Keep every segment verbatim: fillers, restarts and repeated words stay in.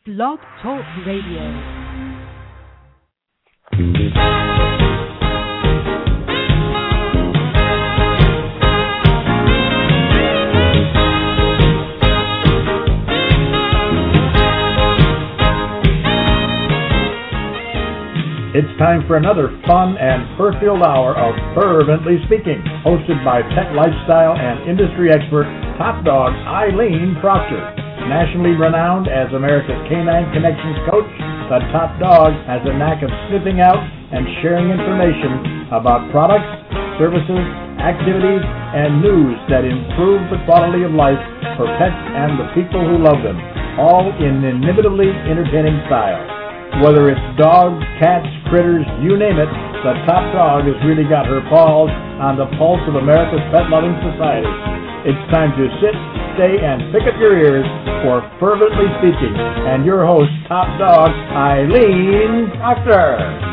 Blog Talk Radio. It's time for another fun and fur-filled hour of Fervently Speaking, hosted by pet lifestyle and industry expert, Top Dog Eileen Proctor. Nationally renowned as America's Canine Connections coach, the Top Dog has a knack of sniffing out and sharing information about products, services, activities, and news that improve the quality of life for pets and the people who love them, all in inimitably entertaining style. Whether it's dogs, cats, critters, you name it, the Top Dog has really got her paws on the pulse of America's pet-loving society. It's time to sit, stay, and pick up your ears for Fervently Speaking, and your host, Top Dog Eileen Proctor.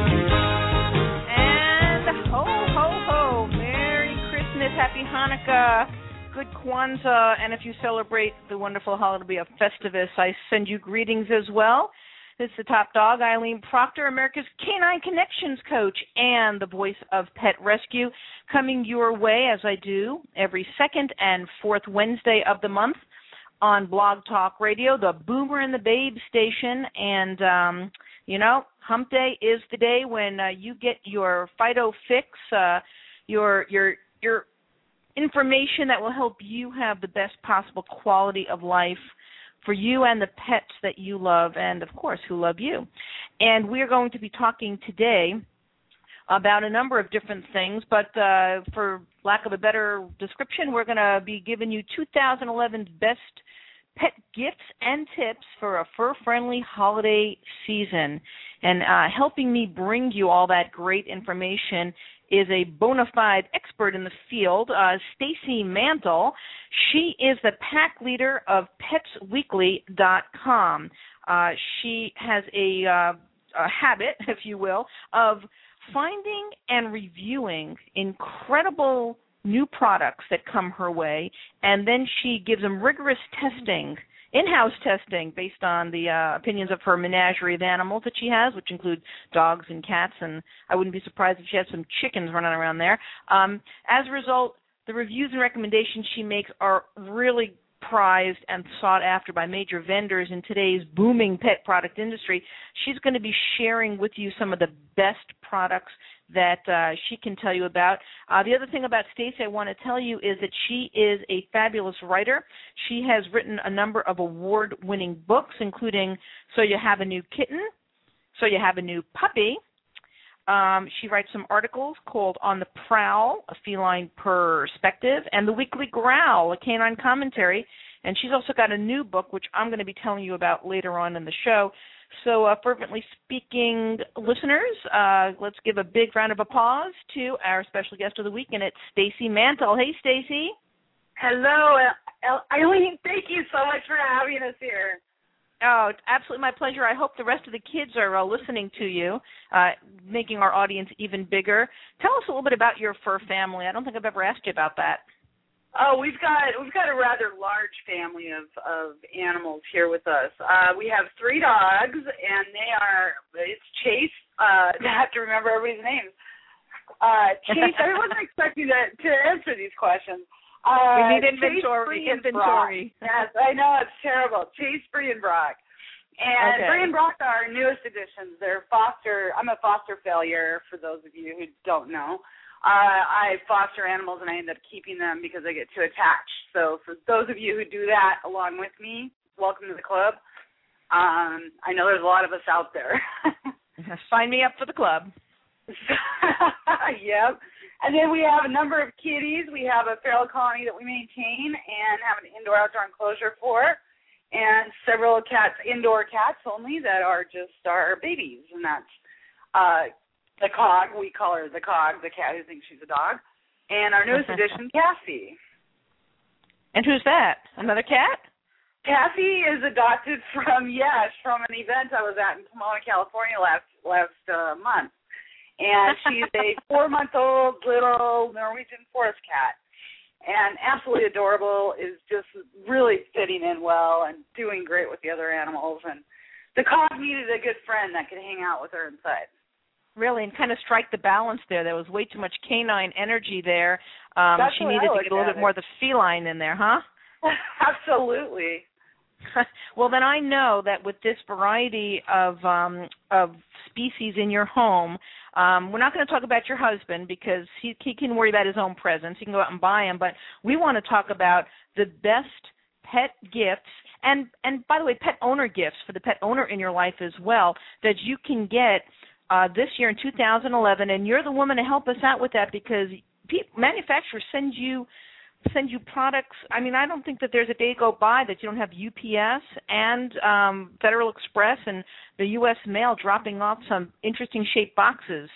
And ho, ho, ho, Merry Christmas, Happy Hanukkah, good Kwanzaa, and if you celebrate the wonderful holiday of Festivus, I send you greetings as well. This is the Top Dog, Eileen Proctor, America's Canine Connections coach and the voice of Pet Rescue, coming your way, as I do, every second and fourth Wednesday of the month on Blog Talk Radio, the Boomer and the Babe station. And, um, you know, Hump Day is the day when uh, you get your Fido fix, uh, your your your information that will help you have the best possible quality of life for you and the pets that you love and, of course, who love you. And we're going to be talking today about a number of different things, but uh, for lack of a better description, we're going to be giving you two thousand eleven's best pet gifts and tips for a fur-friendly holiday season. And uh, helping me bring you all that great information is a bona fide expert in the field, uh, Stacy Mantle. She is the pack leader of pets weekly dot com. Uh, she has a, uh, a habit, if you will, of finding and reviewing incredible new products that come her way, and then she gives them rigorous testing, in-house testing, based on the uh, opinions of her menagerie of animals that she has, which include dogs and cats, and I wouldn't be surprised if she had some chickens running around there. Um, as a result, the reviews and recommendations she makes are really prized and sought after by major vendors in today's booming pet product industry. She's going to be sharing with you some of the best products that uh, she can tell you about. Uh, the other thing about Stacy I want to tell you is that she is a fabulous writer. She has written a number of award-winning books, including So You Have a New Kitten, So You Have a New Puppy. Um, she writes some articles called On the Prowl, A Feline Perspective, and The Weekly Growl, a canine commentary. And she's also got a new book, which I'm going to be telling you about later on in the show. So, uh, fervently speaking, listeners, uh, let's give a big round of applause to our special guest of the week, and it's Stacy Mantle. Hey, Stacy. Hello, Eileen. Thank you so much for having us here. Oh, it's absolutely my pleasure. I hope the rest of the kids are uh, listening to you, uh, making our audience even bigger. Tell us a little bit about your fur family. I don't think I've ever asked you about that. Oh, we've got we've got a rather large family of, of animals here with us. Uh, we have three dogs, and they are, it's Chase. Uh, I have to remember everybody's names. Uh, Chase, I wasn't expecting to, to answer these questions. Uh, we need inventory. Chase, inventory. Yes, I know, it's terrible. Chase, Bree, and Brock. And okay. Bree and Brock are our newest additions. They're foster, I'm a foster failure, for those of you who don't know. Uh, I foster animals, and I end up keeping them because I get too attached. So for those of you who do that along with me, welcome to the club. Um, I know there's a lot of us out there. Sign me up for the club. Yep. And then we have a number of kitties. We have a feral colony that we maintain and have an indoor-outdoor enclosure for, and several cats, indoor cats only, that are just our babies, and that's uh, the Cog. We call her the Cog, the cat who thinks she's a dog. And our newest addition, Cassie. And who's that? Another cat? Cassie is adopted from, yes, from an event I was at in Pomona, California last last uh, month. And she's a four-month-old little Norwegian forest cat. And absolutely adorable, is just really fitting in well and doing great with the other animals. And the cog needed a good friend that could hang out with her inside. Really, and kind of strike the balance there. There was way too much canine energy there. Um, That's she what needed I to get a little bit it. more of the feline in there, huh? Absolutely. Well, then I know that with this variety of um, of species in your home, um, we're not going to talk about your husband because he, he can worry about his own presents. He can go out and buy them, but we want to talk about the best pet gifts and, and by the way, pet owner gifts for the pet owner in your life as well that you can get uh, this year in two thousand eleven, and you're the woman to help us out with that because pe- manufacturers send you send you products. I mean, I don't think that there's a day go by that you don't have U P S and um, Federal Express and the U S Mail dropping off some interesting shaped boxes.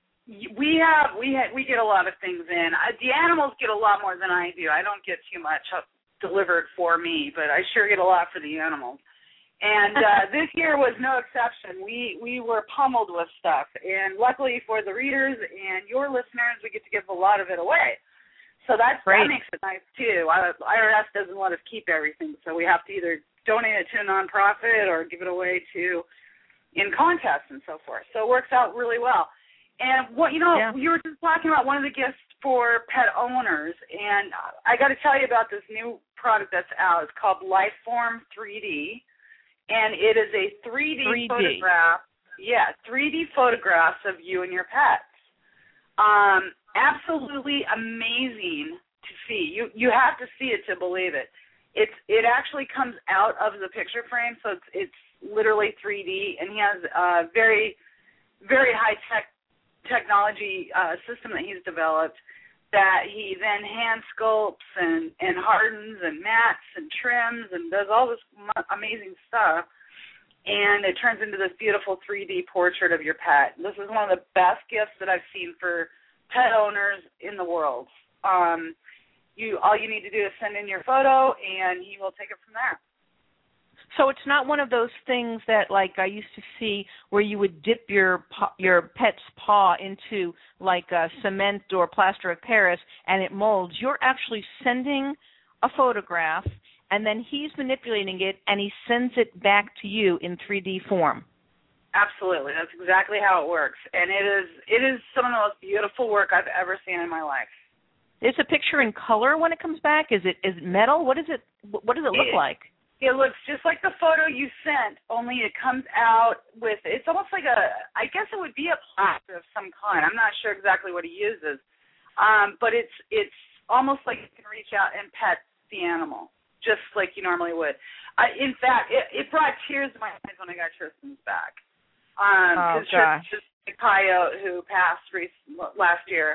We have we ha- we get a lot of things in. Uh, the animals get a lot more than I do. I don't get too much uh, delivered for me, but I sure get a lot for the animals. And uh, this year was no exception. We we were pummeled with stuff, and luckily for the readers and your listeners, we get to give a lot of it away. So that's, that makes it nice, too. I R S doesn't let us keep everything, so we have to either donate it to a nonprofit or give it away to in contests and so forth. So it works out really well. And, what you know, yeah. you were just talking about one of the gifts for pet owners, and I got to tell you about this new product that's out. It's called Lifeform three D, and it is a three D, three D. photograph. Yeah, three D photographs of you and your pets. Um, absolutely amazing to see. You you have to see it to believe it. It's it actually comes out of the picture frame, so it's it's literally three D. And he has a very very high tech technology uh, system that he's developed that he then hand sculpts and and hardens and mats and trims and does all this amazing stuff. And it turns into this beautiful three D portrait of your pet. This is one of the best gifts that I've seen for pet owners in the world. Um, you all you need to do is send in your photo, and he will take it from there. So it's not one of those things that, like I used to see, where you would dip your your pet's paw into like a cement or plaster of Paris and it molds. You're actually sending a photograph, and then he's manipulating it, and he sends it back to you in three D form. Absolutely. That's exactly how it works. And it is it is some of the most beautiful work I've ever seen in my life. Is the picture in color when it comes back? Is it is it metal? What is it what does it look it, like? It looks just like the photo you sent, only it comes out with, it's almost like a, I guess it would be a plaster of some kind. I'm not sure exactly what he uses. Um, but it's it's almost like you can reach out and pet the animal, just like you normally would. I, in fact, it, it brought tears to my eyes when I got Tristan's back. Um, oh, gosh. Tristan's a coyote who passed recent, last year.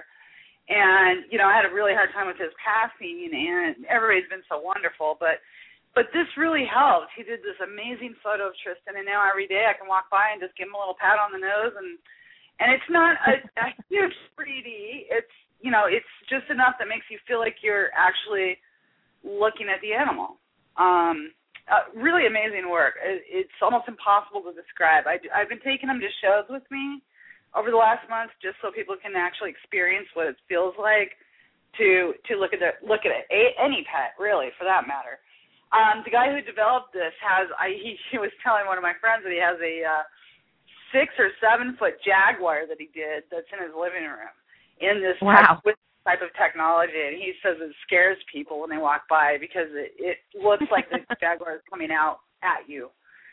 And, you know, I had a really hard time with his passing, and everybody's been so wonderful. But but this really helped. He did this amazing photo of Tristan, and now every day I can walk by and just give him a little pat on the nose. And, and it's not a, a huge three D. It's, you know, it's just enough that makes you feel like you're actually looking at the animal. Um, uh, really amazing work. It, it's almost impossible to describe. I, I've been taking them to shows with me over the last month just so people can actually experience what it feels like to to look at the, look at it. A, any pet, really, for that matter. Um, the guy who developed this has, I, he, he was telling one of my friends that he has a uh, six or seven foot Jaguar that he did that's in his living room in this wow. type, with this type of technology, and he says it scares people when they walk by because it, it looks like the Jaguar is coming out at you.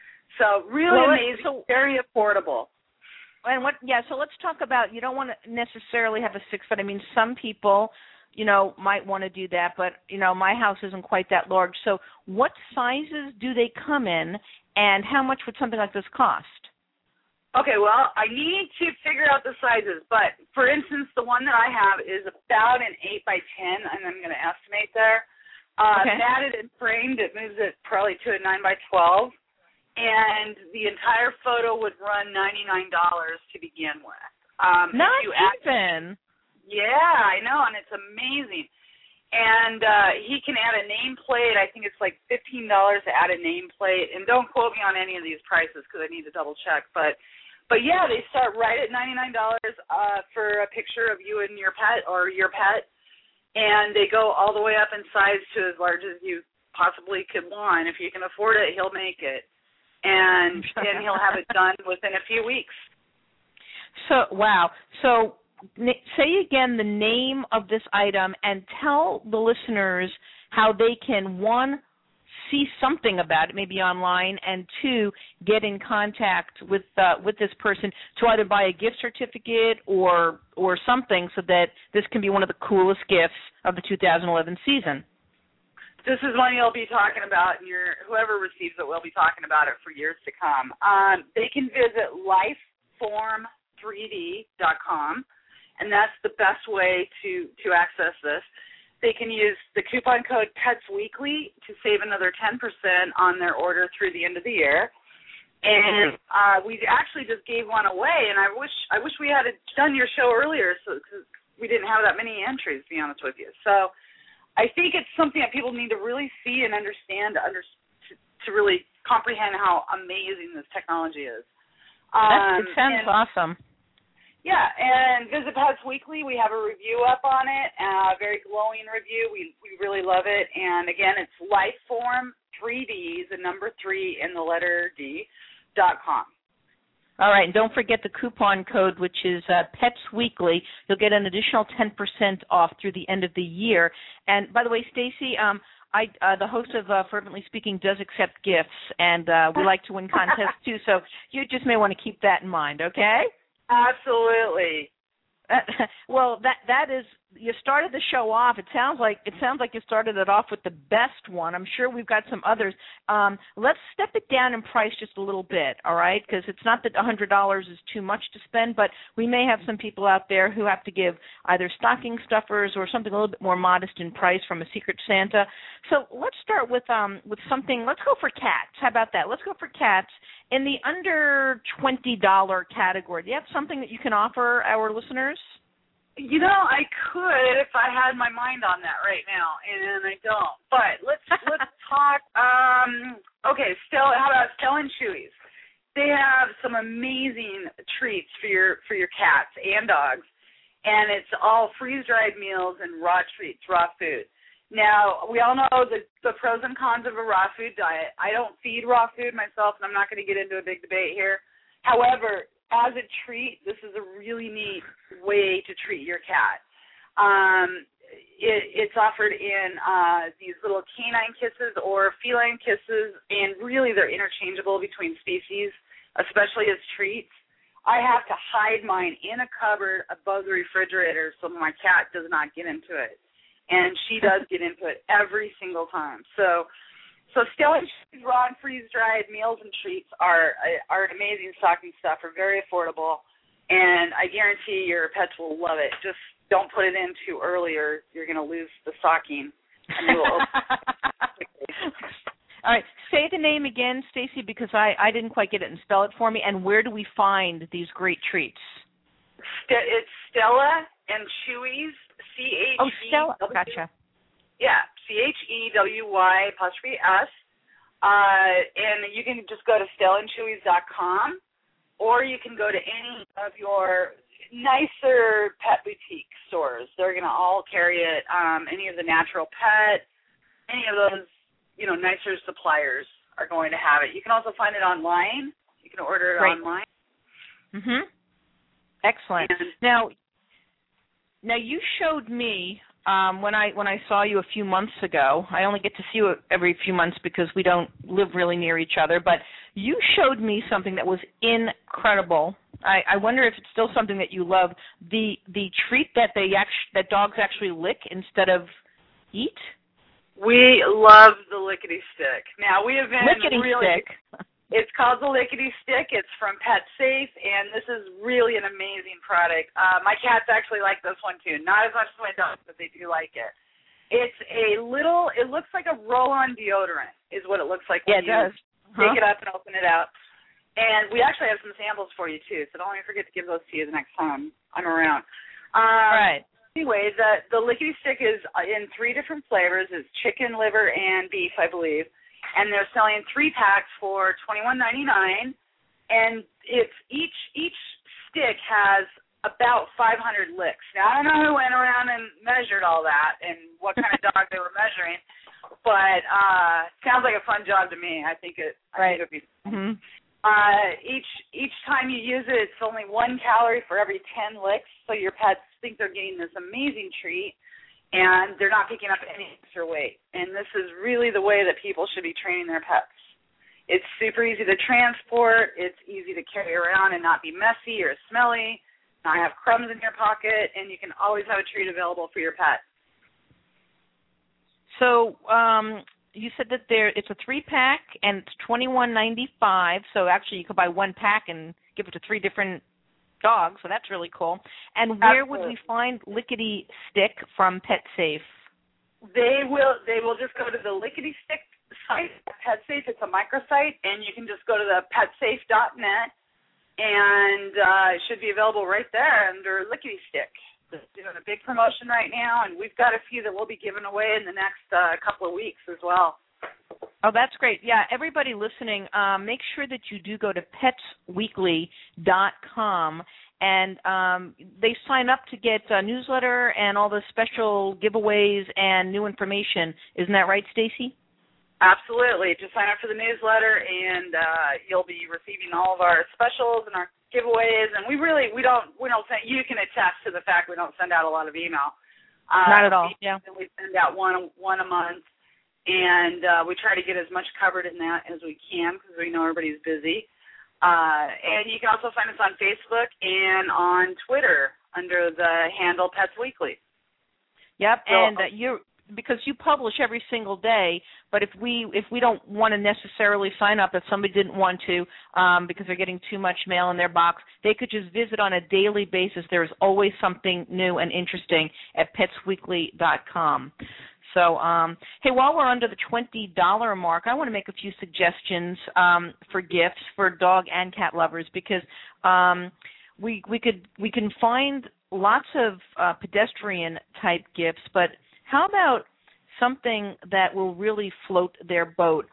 So really well, amazing, so, very affordable. And what? Yeah. So let's talk about. You don't want to necessarily have a six foot. I mean, some people, you know, might want to do that, but you know, my house isn't quite that large. So, what sizes do they come in, and how much would something like this cost? Okay. Well, I need to figure out the sizes, but for instance, the one that I have is about an eight by ten, and I'm going to estimate there. Uh, okay. Matted and framed, it moves it probably to a nine by twelve. And the entire photo would run ninety-nine dollars to begin with. Um, Not you even. Add, yeah, I know, and it's amazing. And uh, he can add a nameplate. I think it's like fifteen dollars to add a nameplate. And don't quote me on any of these prices because I need to double check. But, but yeah, they start right at ninety-nine dollars uh, for a picture of you and your pet or your pet. And they go all the way up in size to as large as you possibly could want. If you can afford it, he'll make it. and and he'll have it done within a few weeks. So, wow. So, say again the name of this item and tell the listeners how they can, one, see something about it, maybe online, and two, get in contact with uh, with this person to either buy a gift certificate or or something, so that this can be one of the coolest gifts of the two thousand eleven season. This is one you'll be talking about, and your whoever receives it will be talking about it for years to come. Um, they can visit lifeform three D dot com, and that's the best way to, to access this. They can use the coupon code PETSWeekly to save another ten percent on their order through the end of the year. And uh, we actually just gave one away, and I wish I wish we had done your show earlier, so cause we didn't have that many entries, to be honest with you. So I think it's something that people need to really see and understand to, under, to, to really comprehend how amazing this technology is. Um, that, it sounds and, awesome. Yeah, and visit Pets Weekly. We have a review up on it, a very glowing review. We we really love it. And, again, it's Lifeform three D, the number three in the letter D, dot com. All right, and don't forget the coupon code, which is uh, Pets Weekly. You'll get an additional ten percent off through the end of the year. And, by the way, Stacy, um, I, uh, the host of uh, Fervently Speaking, does accept gifts, and uh, we like to win contests, too. So you just may want to keep that in mind, okay? Absolutely. Uh, well, that that is, you started the show off. It sounds like it sounds like you started it off with the best one. I'm sure we've got some others. Um, let's step it down in price just a little bit, all right? Because it's not that one hundred dollars is too much to spend, but we may have some people out there who have to give either stocking stuffers or something a little bit more modest in price from a Secret Santa. So let's start with um with something. Let's go for cats. How about that? Let's go for cats in the under twenty dollars category. Do you have something that you can offer our listeners? You know, I could if I had my mind on that right now, and I don't. But let's let's talk. Um, okay, Stella. How about Stella and Chewy's? They have some amazing treats for your for your cats and dogs, and it's all freeze-dried meals and raw treats, raw food. Now, we all know the the pros and cons of a raw food diet. I don't feed raw food myself, and I'm not going to get into a big debate here. However, as a treat, this is a really neat way to treat your cat. Um, it, it's offered in uh, these little canine kisses or feline kisses, and really they're interchangeable between species, especially as treats. I have to hide mine in a cupboard above the refrigerator so my cat does not get into it. And she does get into it every single time. So So Stella and Chewy's raw and freeze-dried meals and treats are are an amazing stocking stuffer, very affordable, and I guarantee your pets will love it. Just don't put it in too early or you're going to lose the stocking. And they will open All right, say the name again, Stacy, because I, I didn't quite get it, and spell it for me. And where do we find these great treats? It's Stella and Chewy's, C H E W. Oh, Stella, gotcha. Yeah, C H E W Y apostrophe S. Uh, and you can just go to stella and chewy's dot com, or you can go to any of your nicer pet boutique stores. They're going to all carry it. Um, any of the Natural Pet, any of those, you know, nicer suppliers are going to have it. You can also find it online. You can order it Great. online. Mm-hmm. Excellent. And now, now you showed me. Um, when I when I saw you a few months ago, I only get to see you every few months because we don't live really near each other, but you showed me something that was incredible. I, I wonder if it's still something that you love, the the treat that they act- that dogs actually lick instead of eat? We love the Lickety Stick. Now, we have been Lickety really... Stick. It's called the Lickety Stick. It's from Pet Safe, and this is really an amazing product. Uh, my cats actually like this one, too. Not as much as my dogs, but they do like it. It's a little, it looks like a roll-on deodorant is what it looks like when yeah, it you does. take Huh? it up and open it out. And we actually have some samples for you, too, so don't even forget to give those to you the next time I'm around. Um, All right. Anyway, the, the Lickety Stick is in three different flavors. It's chicken, liver, and beef, I believe. And they're selling three packs for twenty-one ninety-nine, and it's each each stick has about five hundred licks. Now, I don't know who went around and measured all that and what kind of dog they were measuring, but uh, sounds like a fun job to me. I think it. I right. think it'd be fun. Mm-hmm. Uh, each each time you use it, it's only one calorie for every ten licks, so your pets think they're getting this amazing treat, and they're not picking up any extra weight. And this is really the way that people should be training their pets. It's super easy to transport. It's easy to carry around and not be messy or smelly, not have crumbs in your pocket, and you can always have a treat available for your pet. So um, you said that there it's a three-pack, and it's twenty-one ninety-five. So actually you could buy one pack and give it to three different dogs, so that's really cool. And where Absolutely. would we find Lickety Stick from PetSafe? They will, they will just go to the Lickety Stick site, PetSafe. It's a microsite, and you can just go to the pet safe dot net, and uh, it should be available right there under Lickety Stick. It's doing a big promotion right now, and we've got a few that we'll be giving away in the next uh, couple of weeks as well. Oh, that's great. Yeah, everybody listening, um, make sure that you do go to pets weekly dot com, and um, they sign up to get a newsletter and all the special giveaways and new information. Isn't that right, Stacy? Absolutely. Just sign up for the newsletter, and uh, you'll be receiving all of our specials and our giveaways. And we really we don't we don't send. You can attest to the fact we don't send out a lot of email. Uh, Not at all. We, yeah. We send out one one a month, and uh, we try to get as much covered in that as we can because we know everybody's busy. Uh, and you can also find us on Facebook and on Twitter under the handle Pets Weekly. Yep, So, and uh, you because you publish every single day. But if we if we don't want to necessarily sign up, if somebody didn't want to um, because they're getting too much mail in their box, they could just visit on a daily basis. There is always something new and interesting at pets weekly dot com. So, um, hey, while we're under the twenty dollars mark, I want to make a few suggestions um, for gifts for dog and cat lovers because um, we we could we can find lots of uh, pedestrian type gifts, but how about something that will really float their boat?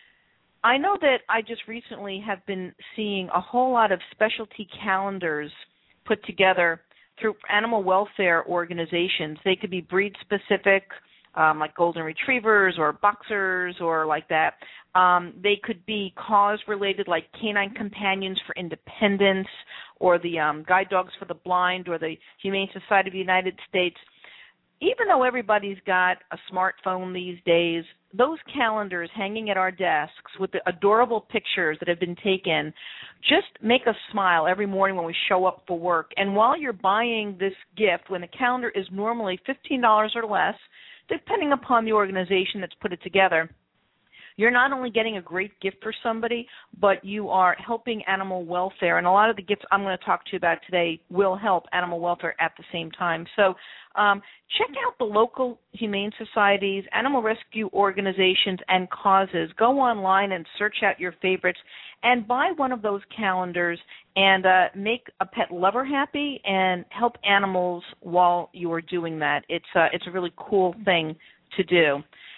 I know that I just recently have been seeing a whole lot of specialty calendars put together through animal welfare organizations. They could be breed specific, um, like golden retrievers or boxers or like that. Um, they could be cause-related, like Canine Companions for Independence or the um, Guide Dogs for the Blind or the Humane Society of the United States. Even though everybody's got a smartphone these days, those calendars hanging at our desks with the adorable pictures that have been taken just make us smile every morning when we show up for work. And while you're buying this gift, when the calendar is normally fifteen dollars or less, depending upon the organization that's put it together, you're not only getting a great gift for somebody, but you are helping animal welfare. And a lot of the gifts I'm going to talk to you about today will help animal welfare at the same time. So um, check out the local humane societies, animal rescue organizations, and causes. Go online and search out your favorites and buy one of those calendars and uh, make a pet lover happy and help animals while you are doing that. It's, uh, it's a really cool thing to do.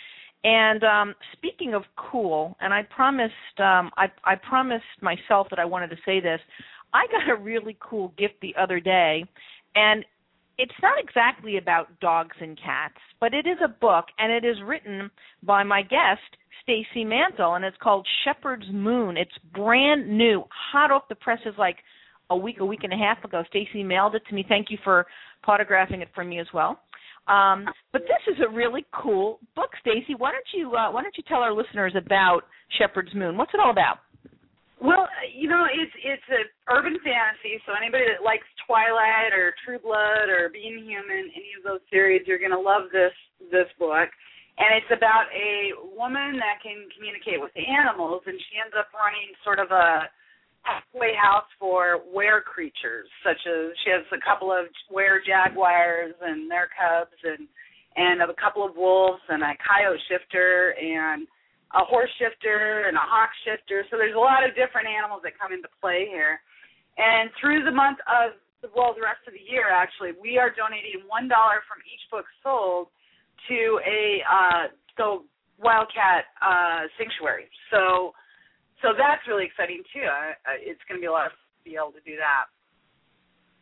And um, speaking of cool, and I promised um, I, I promised myself that I wanted to say this, I got a really cool gift the other day, and it's not exactly about dogs and cats, but it is a book, and it is written by my guest, Stacy Mantle, and it's called Shepherd's Moon. It's brand new, hot off the presses like a week, a week and a half ago. Stacy mailed it to me. Thank you for photographing it for me as well. Um, but this is a really cool book, Stacy. Why don't you uh, why don't you tell our listeners about Shepherd's Moon? What's it all about? Well, you know, it's it's an urban fantasy, so anybody that likes Twilight or True Blood or Being Human, any of those series, you're going to love this this book. And it's about a woman that can communicate with the animals, and she ends up running sort of a halfway house for were creatures, such as she has a couple of were jaguars and their cubs, and and a couple of wolves and a coyote shifter and a horse shifter and a hawk shifter. So there's a lot of different animals that come into play here. And through the month of, well, the rest of the year, actually, we are donating one dollar from each book sold to a uh, so Wildcat uh, sanctuary. So. So that's really exciting, too. Uh, it's going to be a lot of fun to be able to do that.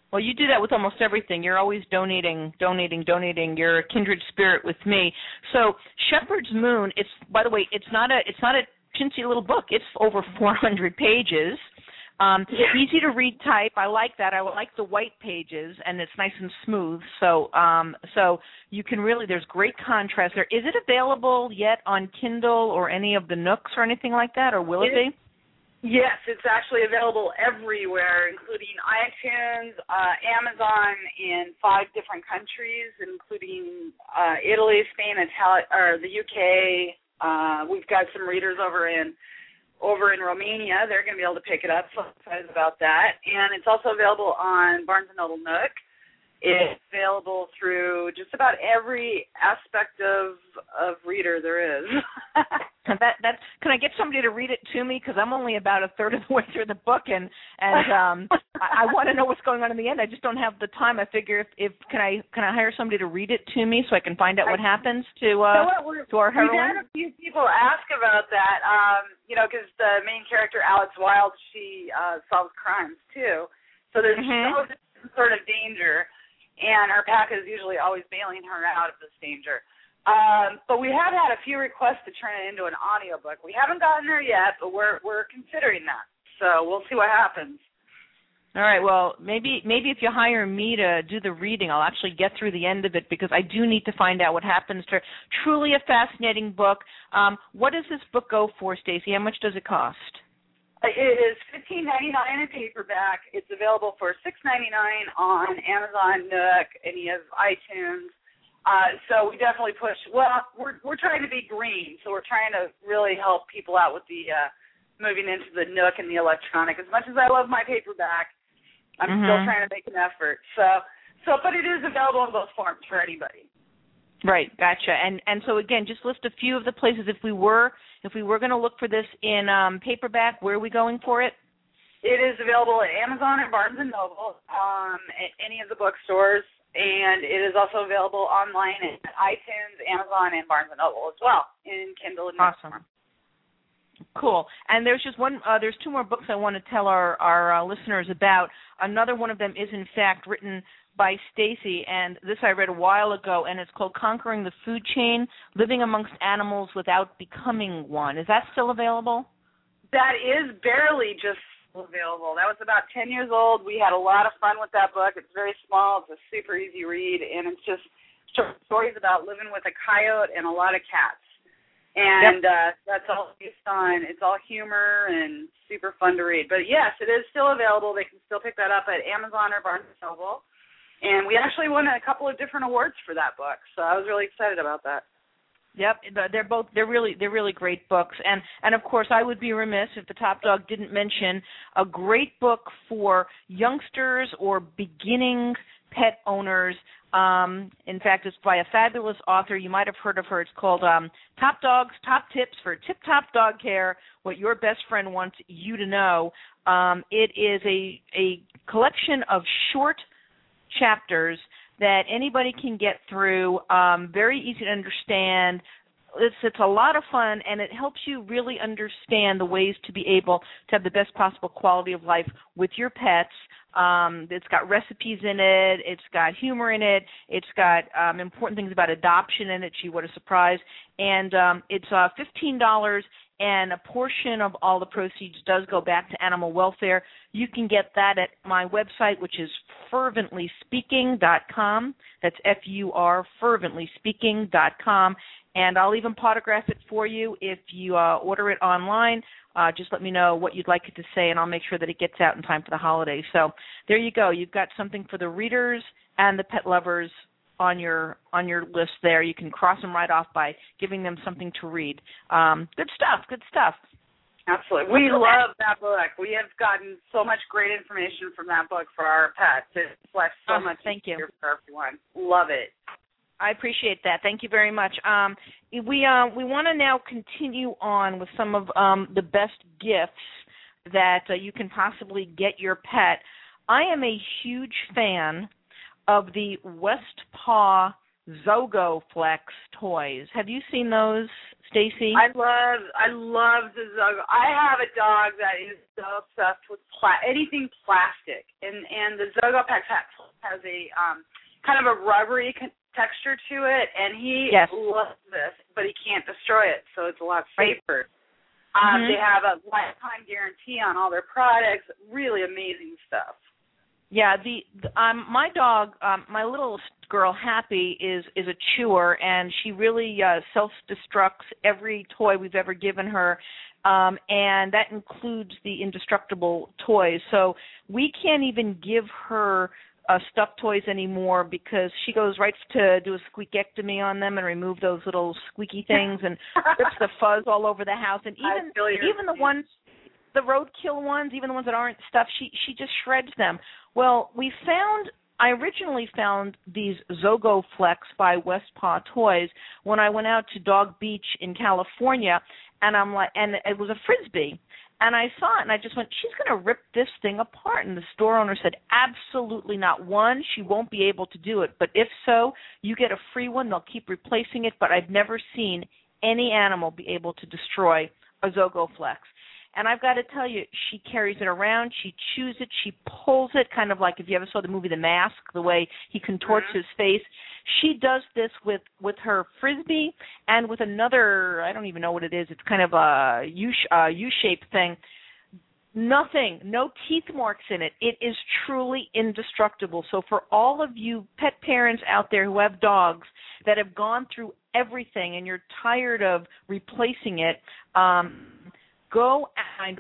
Well, you do that with almost everything. You're always donating, donating, donating. You're a kindred spirit with me. So Shepherd's Moon, it's, by the way, it's not a it's not a chintzy little book. It's over four hundred pages. Um, yeah. Easy to read type. I like that. I like the white pages, and it's nice and smooth. So um, so you can really, there's great contrast there. Is it available yet on Kindle or any of the Nooks or anything like that, or will it, it be? Yes, it's actually available everywhere, including iTunes, uh, Amazon in five different countries, including uh, Italy, Spain, Italy, or the U K. Uh, we've got some readers over in over in Romania. They're going to be able to pick it up. So I'm excited about that. And it's also available on Barnes and Noble Nook. It's available through just about every aspect of of reader there is. that that can I get somebody to read it to me, because I'm only about a third of the way through the book, and and um, I, I want to know what's going on in the end. I just don't have the time. I figure if, if can I can I hire somebody to read it to me so I can find out what happens to uh, so to our heroine? We've had a few people ask about that. Um, you know, because the main character Alex Wilde, she uh, solves crimes too. So there's mm-hmm. no sort of danger. And our pack is usually always bailing her out of this danger. Um, but we have had a few requests to turn it into an audiobook. We haven't gotten there yet, but we're we're considering that. So we'll see what happens. All right. Well, maybe maybe if you hire me to do the reading, I'll actually get through the end of it, because I do need to find out what happens to her. Truly a fascinating book. Um, what does this book go for, Stacy? How much does it cost? It is fifteen ninety-nine in paperback. It's available for six ninety-nine on Amazon, Nook, any of iTunes. Uh, so we definitely push. Well, we're we're trying to be green, so we're trying to really help people out with the uh, moving into the Nook and the electronic. As much as I love my paperback, I'm mm-hmm. still trying to make an effort. So, so, but it is available in both forms for anybody. Right, gotcha. And and so again, just list a few of the places if we were if we were going to look for this in um, paperback. Where are we going for it? It is available at Amazon and Barnes and Noble, um, at any of the bookstores, and it is also available online at iTunes, Amazon, and Barnes and Noble as well in Kindle and awesome. Form. Cool. And there's just one. Uh, there's two more books I want to tell our our uh, listeners about. Another one of them is in fact written by Stacy, and this I read a while ago, and it's called Conquering the Food Chain, Living Amongst Animals Without Becoming One. Is that still available? That is barely just available. That was about ten years old. We had a lot of fun with that book. It's very small. It's a super easy read, and it's just short stories about living with a coyote and a lot of cats. And yep. uh, that's all based on, it's all humor and super fun to read. But yes, it is still available. They can still pick that up at Amazon or Barnes and Noble. And we actually won a couple of different awards for that book, so I was really excited about that. Yep, they're both they're really they're really great books, and and of course I would be remiss if the Top Dog didn't mention a great book for youngsters or beginning pet owners. Um, in fact, it's by a fabulous author. You might have heard of her. It's called um, Top Dogs, Top Tips for Tip-Top Dog Care, What Your Best Friend Wants You to Know. Um, it is a a collection of short chapters that anybody can get through, um, very easy to understand. It's, it's a lot of fun, and it helps you really understand the ways to be able to have the best possible quality of life with your pets. Um, it's got recipes in it. It's got humor in it. It's got um, important things about adoption in it. Gee, what a surprise. And um, it's uh, fifteen dollars, and a portion of all the proceeds does go back to animal welfare. You can get that at my website, which is fervently speaking dot com. That's F U R, fervently speaking dot com. And I'll even autograph it for you if you uh, order it online. Uh, just let me know what you'd like it to say, and I'll make sure that it gets out in time for the holidays. So there you go. You've got something for the readers and the pet lovers on your on your list there. You can cross them right off by giving them something to read. Um, good stuff, good stuff. Absolutely. We love that book. We have gotten so much great information from that book for our pets. It's left so oh, much thank you. for everyone. Love it. I appreciate that. Thank you very much. Um, we uh, we want to now continue on with some of um, the best gifts that uh, you can possibly get your pet. I am a huge fan of the West Paw Zogo Flex toys. Have you seen those, Stacy? I love, I love the Zogo. I have a dog that is so obsessed with pla- anything plastic, and and the Zogo Pack has a um, kind of a rubbery con- texture to it, and he yes. loves this, but he can't destroy it, so it's a lot safer. Um, mm-hmm. They have a lifetime guarantee on all their products. Really amazing stuff. Yeah, the, the um my dog, um my little girl Happy is is a chewer, and she really uh, self-destructs every toy we've ever given her, um and that includes the indestructible toys. So we can't even give her uh, stuffed toys anymore because she goes right to do a squeakectomy on them and remove those little squeaky things and rips the fuzz all over the house. And even even the ones, the roadkill ones, even the ones that aren't stuffed, she she just shreds them. Well, we found, I originally found these Zogo Flex by Westpaw Toys when I went out to Dog Beach in California, and I'm like, and it was a Frisbee, and I saw it, and I just went, she's going to rip this thing apart. And the store owner said, absolutely not. One, she won't be able to do it, but if so, you get a free one. They'll keep replacing it, but I've never seen any animal be able to destroy a Zogo Flex. And I've got to tell you, she carries it around, she chews it, she pulls it, kind of like if you ever saw the movie The Mask, the way he contorts mm-hmm. his face. She does this with, with her Frisbee and with another, I don't even know what it is, it's kind of a U, uh, U-shaped thing. Nothing, no teeth marks in it. It is truly indestructible. So for all of you pet parents out there who have dogs that have gone through everything and you're tired of replacing it, um, go and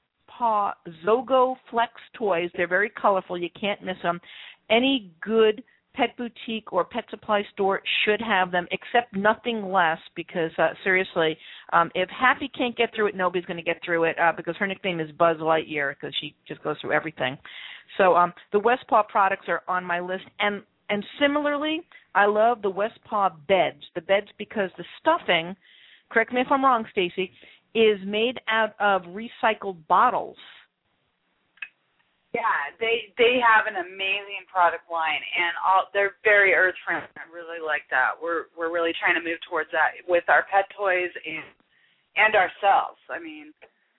paw Zogo Flex toys. They're very colorful. You can't miss them. Any good pet boutique or pet supply store should have them, except nothing less, because uh, seriously, um, if Happy can't get through it, nobody's going to get through it, uh, because her nickname is Buzz Lightyear, because she just goes through everything. So um, the Westpaw products are on my list. And, and similarly, I love the Westpaw beds. The beds because the stuffing, correct me if I'm wrong, Stacy, is made out of recycled bottles. Yeah, they they have an amazing product line, and all, they're very earth friendly. I really like that. We're we're really trying to move towards that with our pet toys and and ourselves. I mean,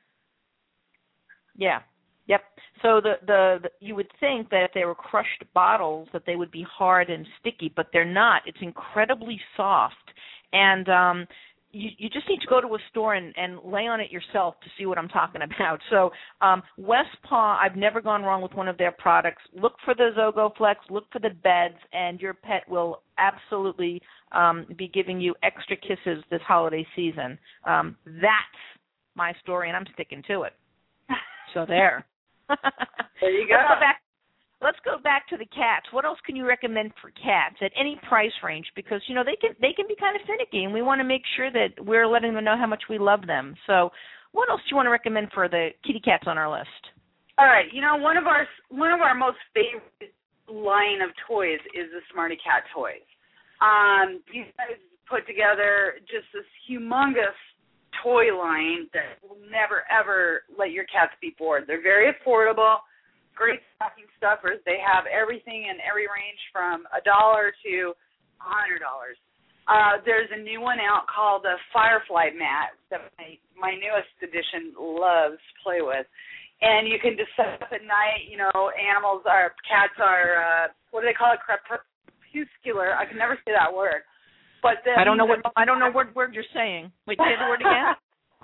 yeah, yep. So the, the the you would think that if they were crushed bottles that they would be hard and sticky, but they're not. It's incredibly soft, and um, You, you just need to go to a store and, and lay on it yourself to see what I'm talking about. So um, Westpaw, I've never gone wrong with one of their products. Look for the Zogo Flex, look for the beds, and your pet will absolutely um, be giving you extra kisses this holiday season. Um, that's my story, and I'm sticking to it. So there. There you go. Let's go back. Let's go back to the cats. What else can you recommend for cats at any price range? Because, you know, they can they can be kind of finicky, and we want to make sure that we're letting them know how much we love them. So what else do you want to recommend for the kitty cats on our list? All right. You know, one of our one of our most favorite line of toys is the Smarty Cat toys. Um, these guys put together just this humongous toy line that will never, ever let your cats be bored. They're very affordable. Great stocking stuffers. They have everything in every range from a dollar to a hundred dollars. Uh, there's a new one out called the Firefly Mat that my, my newest edition loves to play with. And you can just set up at night. You know, animals are cats are uh, what do they call it? Crepuscular. I can never say that word. But the, I don't know what I don't know what word you're saying. Wait, say the word again.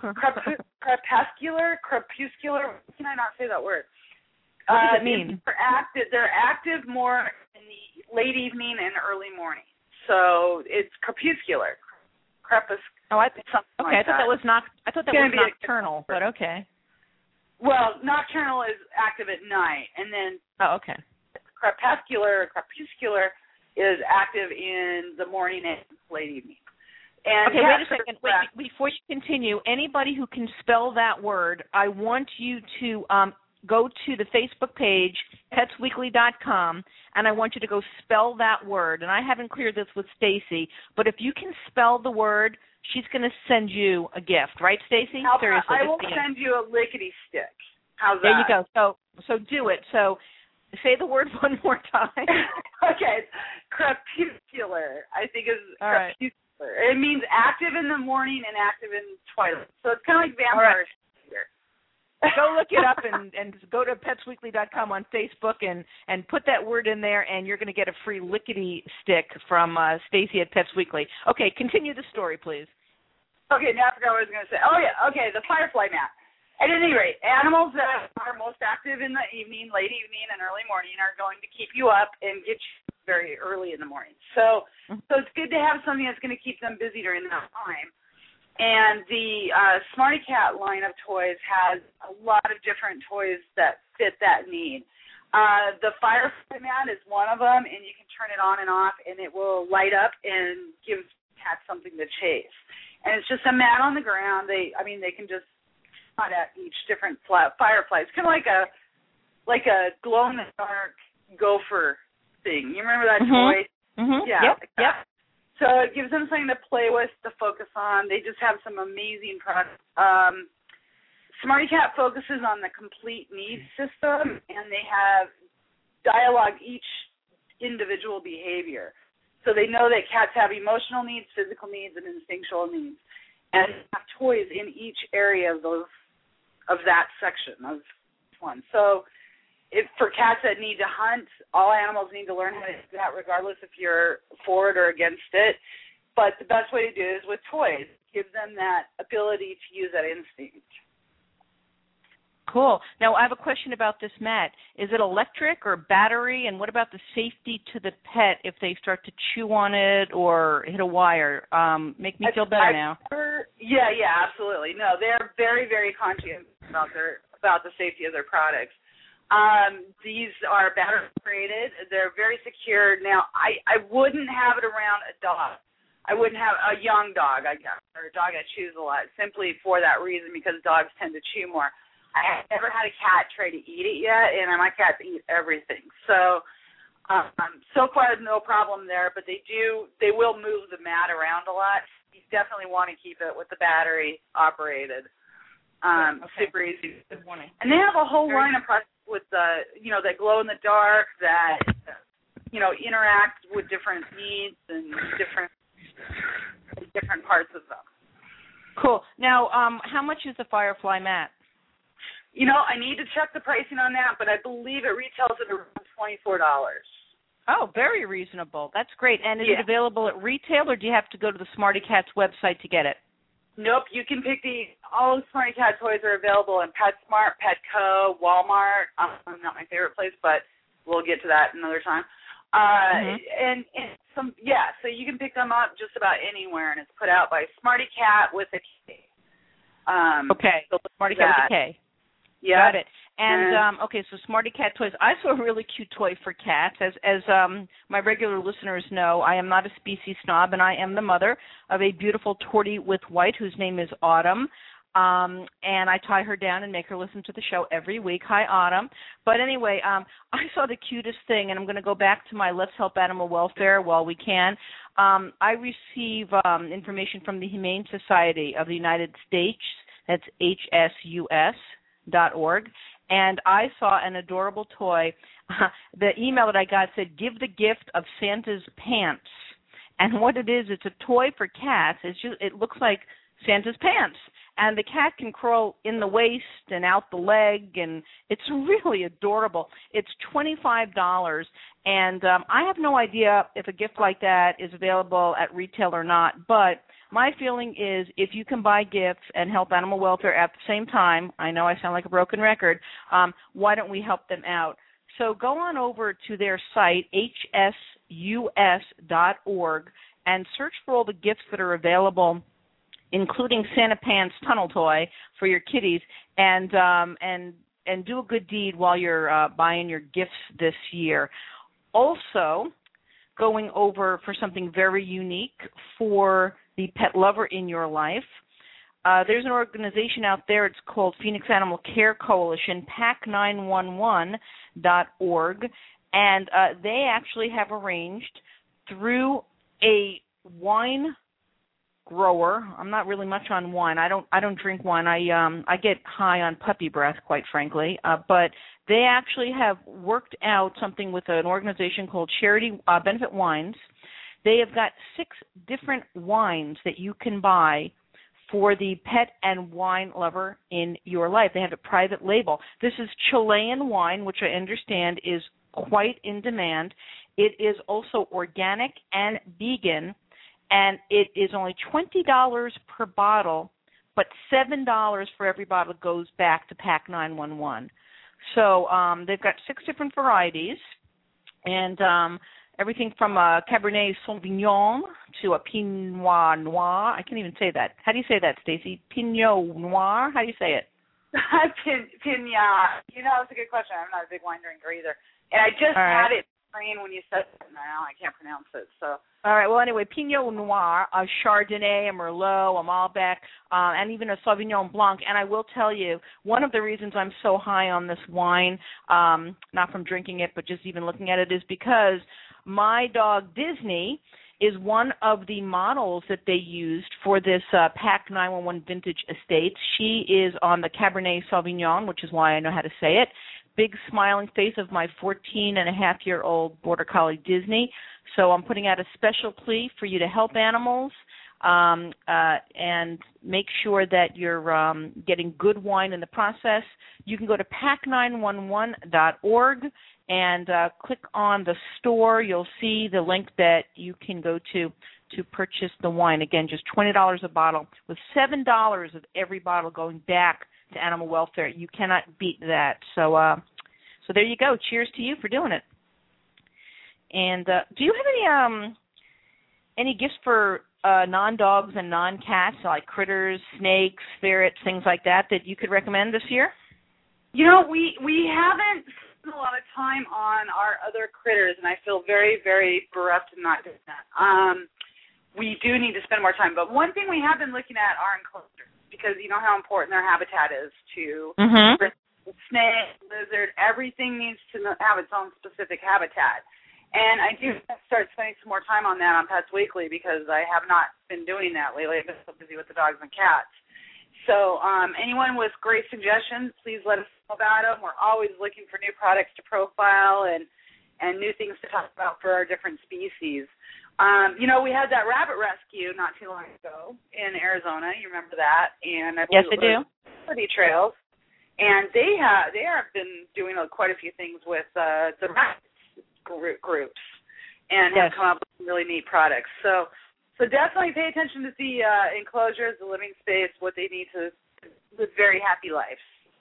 Crepuscular, crepuscular. How can I not say that word? What does uh, it mean? They're active, they're active more in the late evening and early morning. So it's crepuscular. Crepus. Oh, I, okay. Like I thought that, that was noct- I thought that was nocturnal, but okay. Well, nocturnal is active at night, and then oh, okay. Crepuscular, crepuscular is active in the morning and late evening. And okay, wait a second. Wait, before you continue, anybody who can spell that word, I want you to um, go to the Facebook page, pets weekly dot com, and I want you to go spell that word. And I haven't cleared this with Stacy, but if you can spell the word, she's going to send you a gift, right, Stacy? Seriously, I will send you a lickety stick. How's that? There you go. So, so do it. So, say the word one more time. Okay, crepuscular. I think is All right. It means active in the morning and active in twilight. So it's kind of like vampires. Go look it up and, and go to pets weekly dot com on Facebook and, and put that word in there, and you're going to get a free lickety stick from uh, Stacy at Pets Weekly. Okay, continue the story, please. Okay, now I forgot what I was going to say. Oh, yeah, okay, the firefly mat. At any rate, animals that are most active in the evening, late evening, and early morning are going to keep you up and get you very early in the morning. So, so it's good to have something that's going to keep them busy during that time. And the uh, Smarty Cat line of toys has a lot of different toys that fit that need. Uh, the firefly mat is one of them, and you can turn it on and off, and it will light up and give cats something to chase. And it's just a mat on the ground. They, I mean, they can just spot at each different fly, firefly. It's kind of like a like a glow in the dark gopher thing. You remember that mm-hmm. toy? Mm-hmm. Yeah. Yep. Like yep. So it gives them something to play with, to focus on. They just have some amazing products. Um, Smarty Cat focuses on the complete needs system, and they have dialogue each individual behavior. So they know that cats have emotional needs, physical needs, and instinctual needs, and have toys in each area of those of that section of one. So if for cats that need to hunt, all animals need to learn how to do that, regardless if you're for it or against it. But the best way to do it is with toys. Give them that ability to use that instinct. Cool. Now, I have a question about this mat. Is it electric or battery, and what about the safety to the pet if they start to chew on it or hit a wire? Um, make me feel better now. Never, yeah, yeah, absolutely. No, they're very, very conscious about their about the safety of their products. Um, these are battery operated. They're very secure. Now, I, I wouldn't have it around a dog. I wouldn't have a young dog, I guess, or a dog that chews a lot, simply for that reason, because dogs tend to chew more. I have never had a cat try to eat it yet, and my cats eat everything. So, um, so far, no problem there, but they do, they will move the mat around a lot. You definitely want to keep it with the battery operated. Um, okay. Super easy. Good morning. And they have a whole Very line of products with the, you know, that glow in the dark, that, you know, interact with different needs and different different parts of them. Cool. Now, um, how much is the Firefly mat? You know, I need to check the pricing on that, but I believe it retails at around twenty-four dollars. Oh, very reasonable. That's great. And is yeah. it available at retail, or do you have to go to the Smarty Cat's website to get it? Nope, you can pick the, all the Smarty Cat toys are available in PetSmart, Petco, Walmart. Um, not my favorite place, but we'll get to that another time. Uh, mm-hmm. and, and some, yeah, so you can pick them up just about anywhere, and it's put out by Smarty Cat with a K. Um, okay, so Smarty Cat with a K. Yeah. Got it. And, um, okay, so Smarty Cat toys. I saw a really cute toy for cats. As as um, my regular listeners know, I am not a species snob, and I am the mother of a beautiful tortie with white whose name is Autumn. Um, and I tie her down and make her listen to the show every week. Hi, Autumn. But anyway, um, I saw the cutest thing, and I'm going to go back to my Let's Help Animal Welfare while we can. Um, I receive um, information from the Humane Society of the United States. That's H S U S dot org. And I saw an adorable toy. The email that I got said, give the gift of Santa's pants. And what it is, it's a toy for cats. It's just, it looks like Santa's pants. And the cat can crawl in the waist and out the leg, and it's really adorable. It's twenty-five dollars, and um, I have no idea if a gift like that is available at retail or not, but my feeling is if you can buy gifts and help animal welfare at the same time, I know I sound like a broken record, um, why don't we help them out? So go on over to their site, H S U S dot org, and search for all the gifts that are available, including Santa Pants tunnel toy for your kitties, and um, and and do a good deed while you're uh, buying your gifts this year. Also, going over for something very unique for the pet lover in your life, uh, there's an organization out there. It's called Phoenix Animal Care Coalition, pack nine one one dot org, and uh, they actually have arranged through a wine grower. I'm not really much on wine. I don't. I don't drink wine. I um. I get high on puppy breath, quite frankly. Uh, but they actually have worked out something with an organization called Charity uh, Benefit Wines They have got six different wines that you can buy for the pet and wine lover in your life. They have a private label. This is Chilean wine, which I understand is quite in demand. It is also organic and vegan, and it is only twenty dollars per bottle, but seven dollars for every bottle goes back to Pack nine one one. So um, they've got six different varieties, and um, everything from a Cabernet Sauvignon to a Pinot Noir. I can't even say that. How do you say that, Stacy? Pinot Noir? How do you say it? Pin, Pinot. You know, it's a good question. I'm not a big wine drinker either. And I just All right. had it brain when you said it. Now I can't pronounce it. So. All right. Well, anyway, Pinot Noir, a Chardonnay, a Merlot, a Malbec, uh, and even a Sauvignon Blanc. And I will tell you, one of the reasons I'm so high on this wine, um, not from drinking it, but just even looking at it, is because my dog Disney is one of the models that they used for this uh, Pack nine one one Vintage Estates. She is on the Cabernet Sauvignon, which is why I know how to say it. Big smiling face of my fourteen and a half year old Border Collie Disney. So I'm putting out a special plea for you to help animals um, uh, and make sure that you're um, getting good wine in the process. You can go to pack nine one one dot org and uh, click on the store. You'll see the link that you can go to to purchase the wine. Again, just twenty dollars a bottle with seven dollars of every bottle going back to animal welfare. You cannot beat that. So, uh, so there you go. Cheers to you for doing it. And uh, do you have any um, any gifts for uh, non-dogs and non-cats, like critters, snakes, ferrets, things like that, that you could recommend this year? You know, we we haven't spent a lot of time on our other critters, and I feel very, very bereft of not doing that. Um, we do need to spend more time. But one thing we have been looking at are enclosures, because you know how important their habitat is to mm-hmm. snake, lizard. Everything needs to have its own specific habitat. And I do start spending some more time on that on Pets Weekly, because I have not been doing that lately. I've been so busy with the dogs and cats. So um, anyone with great suggestions, please let us know about them. We're always looking for new products to profile and, and new things to talk about for our different species. Um, you know, we had that rabbit rescue not too long ago in Arizona. You remember that? And I yes, I do. City Trails. And they have they have been doing uh, quite a few things with uh, the rabbit groups and yes. have come up with some really neat products. So so definitely pay attention to the uh, enclosures, the living space, what they need to live very happy lives.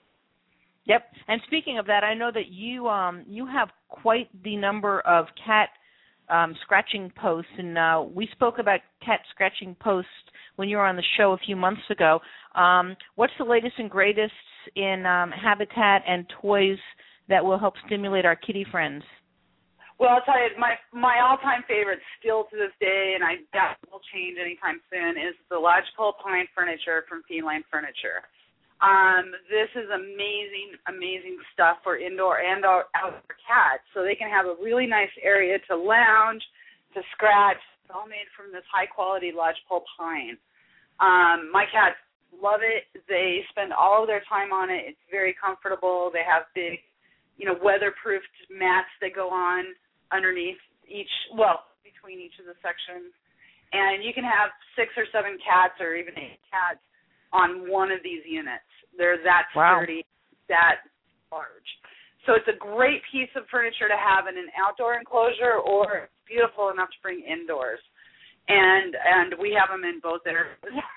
Yep. And speaking of that, I know that you um, you have quite the number of cat um, scratching posts, and uh, we spoke about cat scratching posts when you were on the show a few months ago. Um, what's the latest and greatest in um, habitat and toys that will help stimulate our kitty friends? Well, I'll tell you, my my all-time favorite still to this day, and I doubt it will change anytime soon, is the Lodgepole Pine Furniture from Feline Furniture. Um, this is amazing, amazing stuff for indoor and outdoor cats. So they can have a really nice area to lounge, to scratch. It's all made from this high-quality lodgepole pine. Um, my cats love it. They spend all of their time on it. It's very comfortable. They have big, you know, weatherproofed mats that go on underneath each, well, between each of the sections. And you can have six or seven cats or even eight cats on one of these units. They're that sturdy, wow. that large. So it's a great piece of furniture to have in an outdoor enclosure, or beautiful enough to bring indoors. And and we have them in both areas.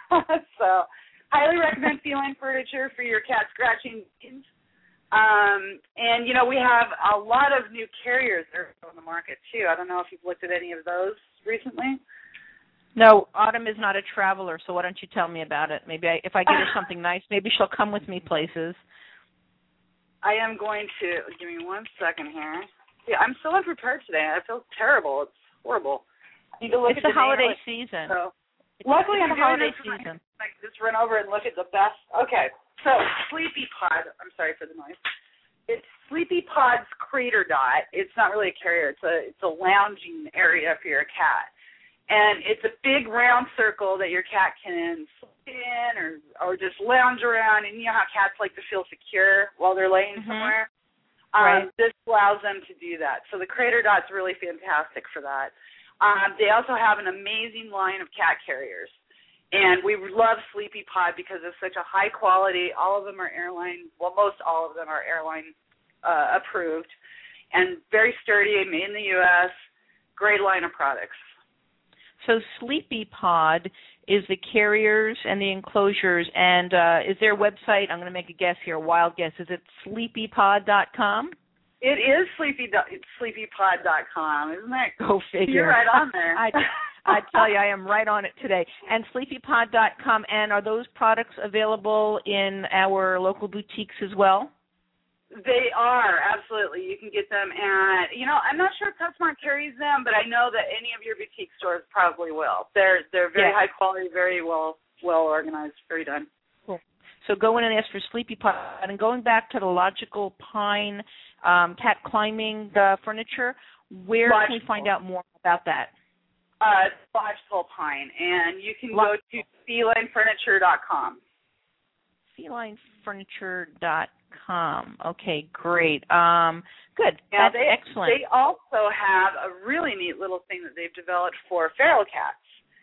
So highly recommend Feline Furniture for your cat scratching needs. Um, and, you know, we have a lot of new carriers that are on the market, too. I don't know if you've looked at any of those recently. No, Autumn is not a traveler, so why don't you tell me about it? Maybe I, if I get her something nice, maybe she'll come with me places. I am going to, give me one second here. Yeah, I'm so unprepared today. I feel terrible. It's horrible. I need to look it's at the, the holiday name. season. So, it's luckily, it's I'm the holiday doing season. I can just run over and look at the best. Okay, so Sleepy Pod. I'm sorry for the noise. It's Sleepy Pod's Crater Dot. It's not really a carrier. It's a it's a lounging area for your cat. And it's a big round circle that your cat can sleep in or, or just lounge around. And you know how cats like to feel secure while they're laying mm-hmm. somewhere? Right. Um, this allows them to do that. So the Crater Dot's really fantastic for that. Um, they also have an amazing line of cat carriers. And we love Sleepy Pod because it's such a high quality. All of them are airline, well, most all of them are airline uh, approved, and very sturdy, made in the U S, great line of products. So Sleepy Pod is the carriers and the enclosures, and uh, is there a website? I'm going to make a guess here, a wild guess. Is it sleepy pod dot com? It is sleepy sleepy pod dot com, isn't it? Go figure. You're right on there. I, I tell you, I am right on it today. And sleepy pod dot com, and are those products available in our local boutiques as well? They are, absolutely. You can get them at, you know, I'm not sure if PetSmart carries them, but I know that any of your boutique stores probably will. They're they're very yeah. high quality, very well well organized, very done. Cool. So go in and ask for Sleepy Pod. And going back to the Logical Pine um, cat climbing uh, furniture, where Logical. can we find out more about that? Uh, Logical Pine, and you can Lo- go to feline furniture dot com. feline furniture dot com. Okay, great. Um, good. Yeah, That's they, excellent. They also have a really neat little thing that they've developed for feral cats.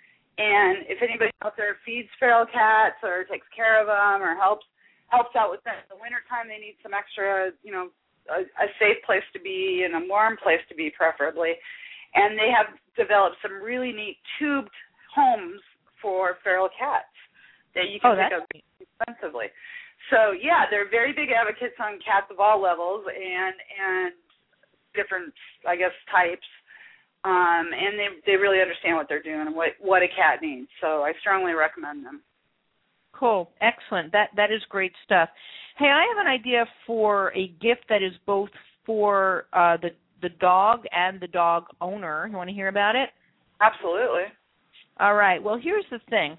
And if anybody out there feeds feral cats or takes care of them or helps helps out with them in the wintertime, they need some extra, you know, a, a safe place to be and a warm place to be preferably. And they have developed some really neat tubed homes for feral cats that you can oh, pick up expensively. So, yeah, they're very big advocates on cats of all levels and and different, I guess, types. Um, and they they really understand what they're doing and what, what a cat needs. So I strongly recommend them. Cool. Excellent. That That is great stuff. Hey, I have an idea for a gift that is both for uh, the, the dog and the dog owner. You want to hear about it? Absolutely. All right. Well, here's the thing.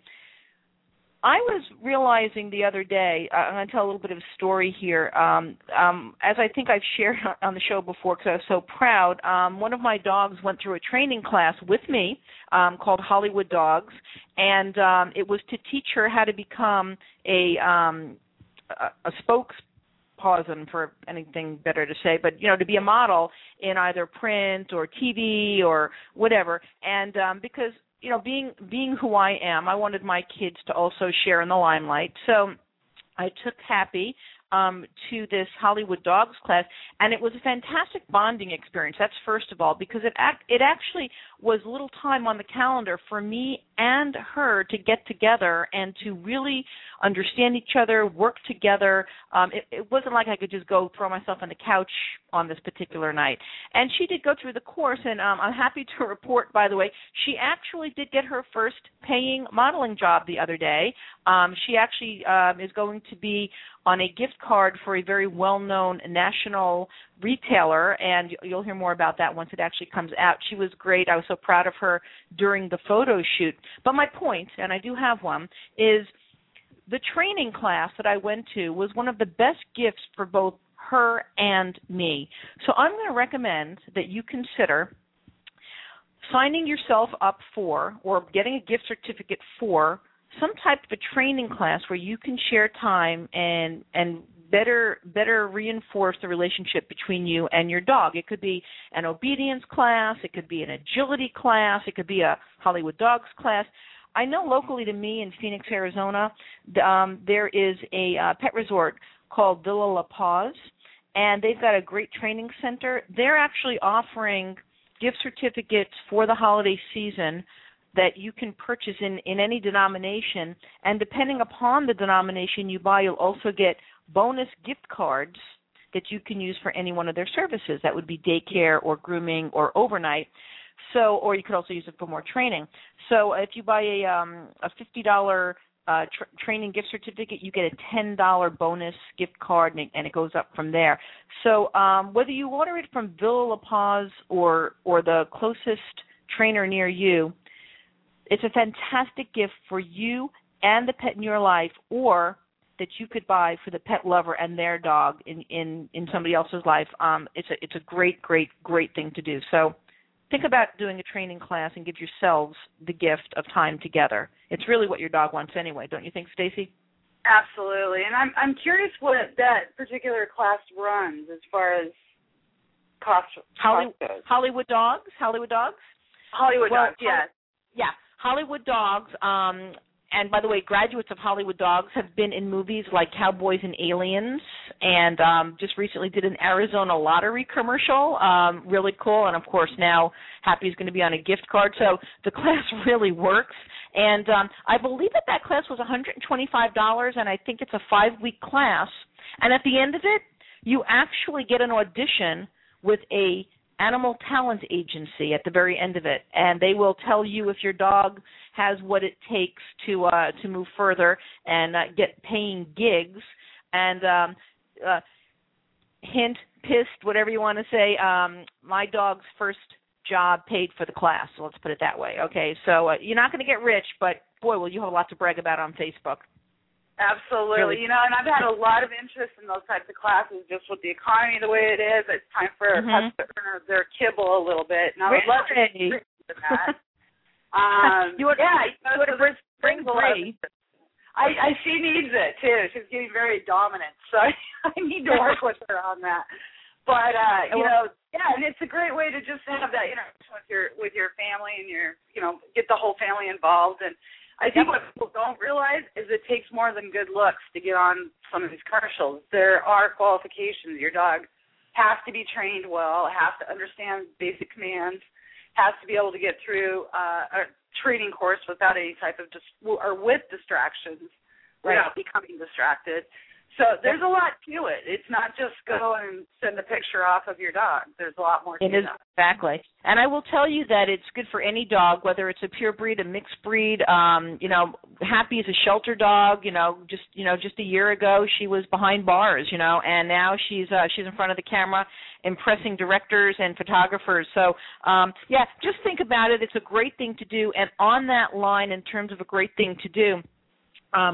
I was realizing the other day, uh, I'm going to tell a little bit of a story here. Um, um, as I think I've shared on the show before because I was so proud, um, one of my dogs went through a training class with me um, called Hollywood Dogs, and um, it was to teach her how to become a, um, a, a spokesperson, for anything better to say, but, you know, to be a model in either print or T V or whatever. And um, because you know, being being who I am, I wanted my kids to also share in the limelight. So I took Happy um, to this Hollywood Dogs class, and it was a fantastic bonding experience. That's first of all, because it act, it actually was little time on the calendar for me and her to get together and to really understand each other, work together. Um, it, it wasn't like I could just go throw myself on the couch on this particular night. And she did go through the course, and um, I'm happy to report, by the way, she actually did get her first paying modeling job the other day. Um, she actually um, is going to be on a gift card for a very well-known national retailer, and you'll hear more about that once it actually comes out. She was great. I was so proud of her during the photo shoot. But my point, and I do have one, is the training class that I went to was one of the best gifts for both her and me. So I'm going to recommend that you consider signing yourself up for or getting a gift certificate for some type of a training class where you can share time and and better better reinforce the relationship between you and your dog. It could be an obedience class, it could be an agility class, it could be a Hollywood Dogs class. I know locally to me in Phoenix, Arizona, um, there is a uh, pet resort called Villa La Paz, and they've got a great training center. They're actually offering gift certificates for the holiday season that you can purchase in, in any denomination, and depending upon the denomination you buy, you'll also get bonus gift cards that you can use for any one of their services. That would be daycare or grooming or overnight. So, or you could also use it for more training. So if you buy a um, a fifty dollars uh, tr- training gift certificate, you get a ten dollars bonus gift card, and it, and it goes up from there. So um, whether you order it from Villa La Paz or or the closest trainer near you, it's a fantastic gift for you and the pet in your life, or that you could buy for the pet lover and their dog in, in, in somebody else's life. Um, it's a it's a great, great, great thing to do. So think about doing a training class and give yourselves the gift of time together. It's really what your dog wants anyway, don't you think, Stacy? Absolutely. And I'm I'm curious what that particular class runs as far as cost, Hollywood, cost goes. Hollywood Dogs? Hollywood Dogs? Hollywood well, Dogs, yes. Yeah, Hollywood Dogs. Um, and by the way, graduates of Hollywood Dogs have been in movies like Cowboys and Aliens, and um, just recently did an Arizona lottery commercial. Um, really cool. And, of course, now Happy's going to be on a gift card. So the class really works. And um, I believe that that class was one hundred twenty-five dollars, and I think it's a five-week class. And at the end of it, you actually get an audition with a animal talent agency at the very end of it, and they will tell you if your dog has what it takes to uh, to move further and uh, get paying gigs. And um, uh, hint, pissed, whatever you want to say, um, my dog's first job paid for the class, so let's put it that way. Okay, so uh, you're not going to get rich, but boy, will you have a lot to brag about on Facebook. Absolutely. Really? You know, and I've had a lot of interest in those types of classes just with the economy the way it is. It's time for mm-hmm. us to earn their kibble a little bit. And I would love to get into that. um, you would, yeah, you know, so bring, bring free. I, I, she needs it, too. She's getting very dominant, so I, I need to work with her on that. But, uh, you know, yeah, and it's a great way to just have that interaction with your, with your family and your, you know, get the whole family involved. And I think what people don't realize is it takes more than good looks to get on some of these commercials. There are qualifications. Your dog has to be trained well, has to understand basic commands, has to be able to get through uh, a training course without any type of dis- or with distractions, right. without becoming distracted. So there's a lot to it. It's not just go and send a picture off of your dog. There's a lot more to it. It is, exactly. And I will tell you that it's good for any dog, whether it's a pure breed, a mixed breed. Um, you know, Happy is a shelter dog. You know, just you know, just a year ago she was behind bars. You know, and now she's uh, she's in front of the camera, impressing directors and photographers. So um, yeah, just think about it. It's a great thing to do. And on that line, in terms of a great thing to do. Um,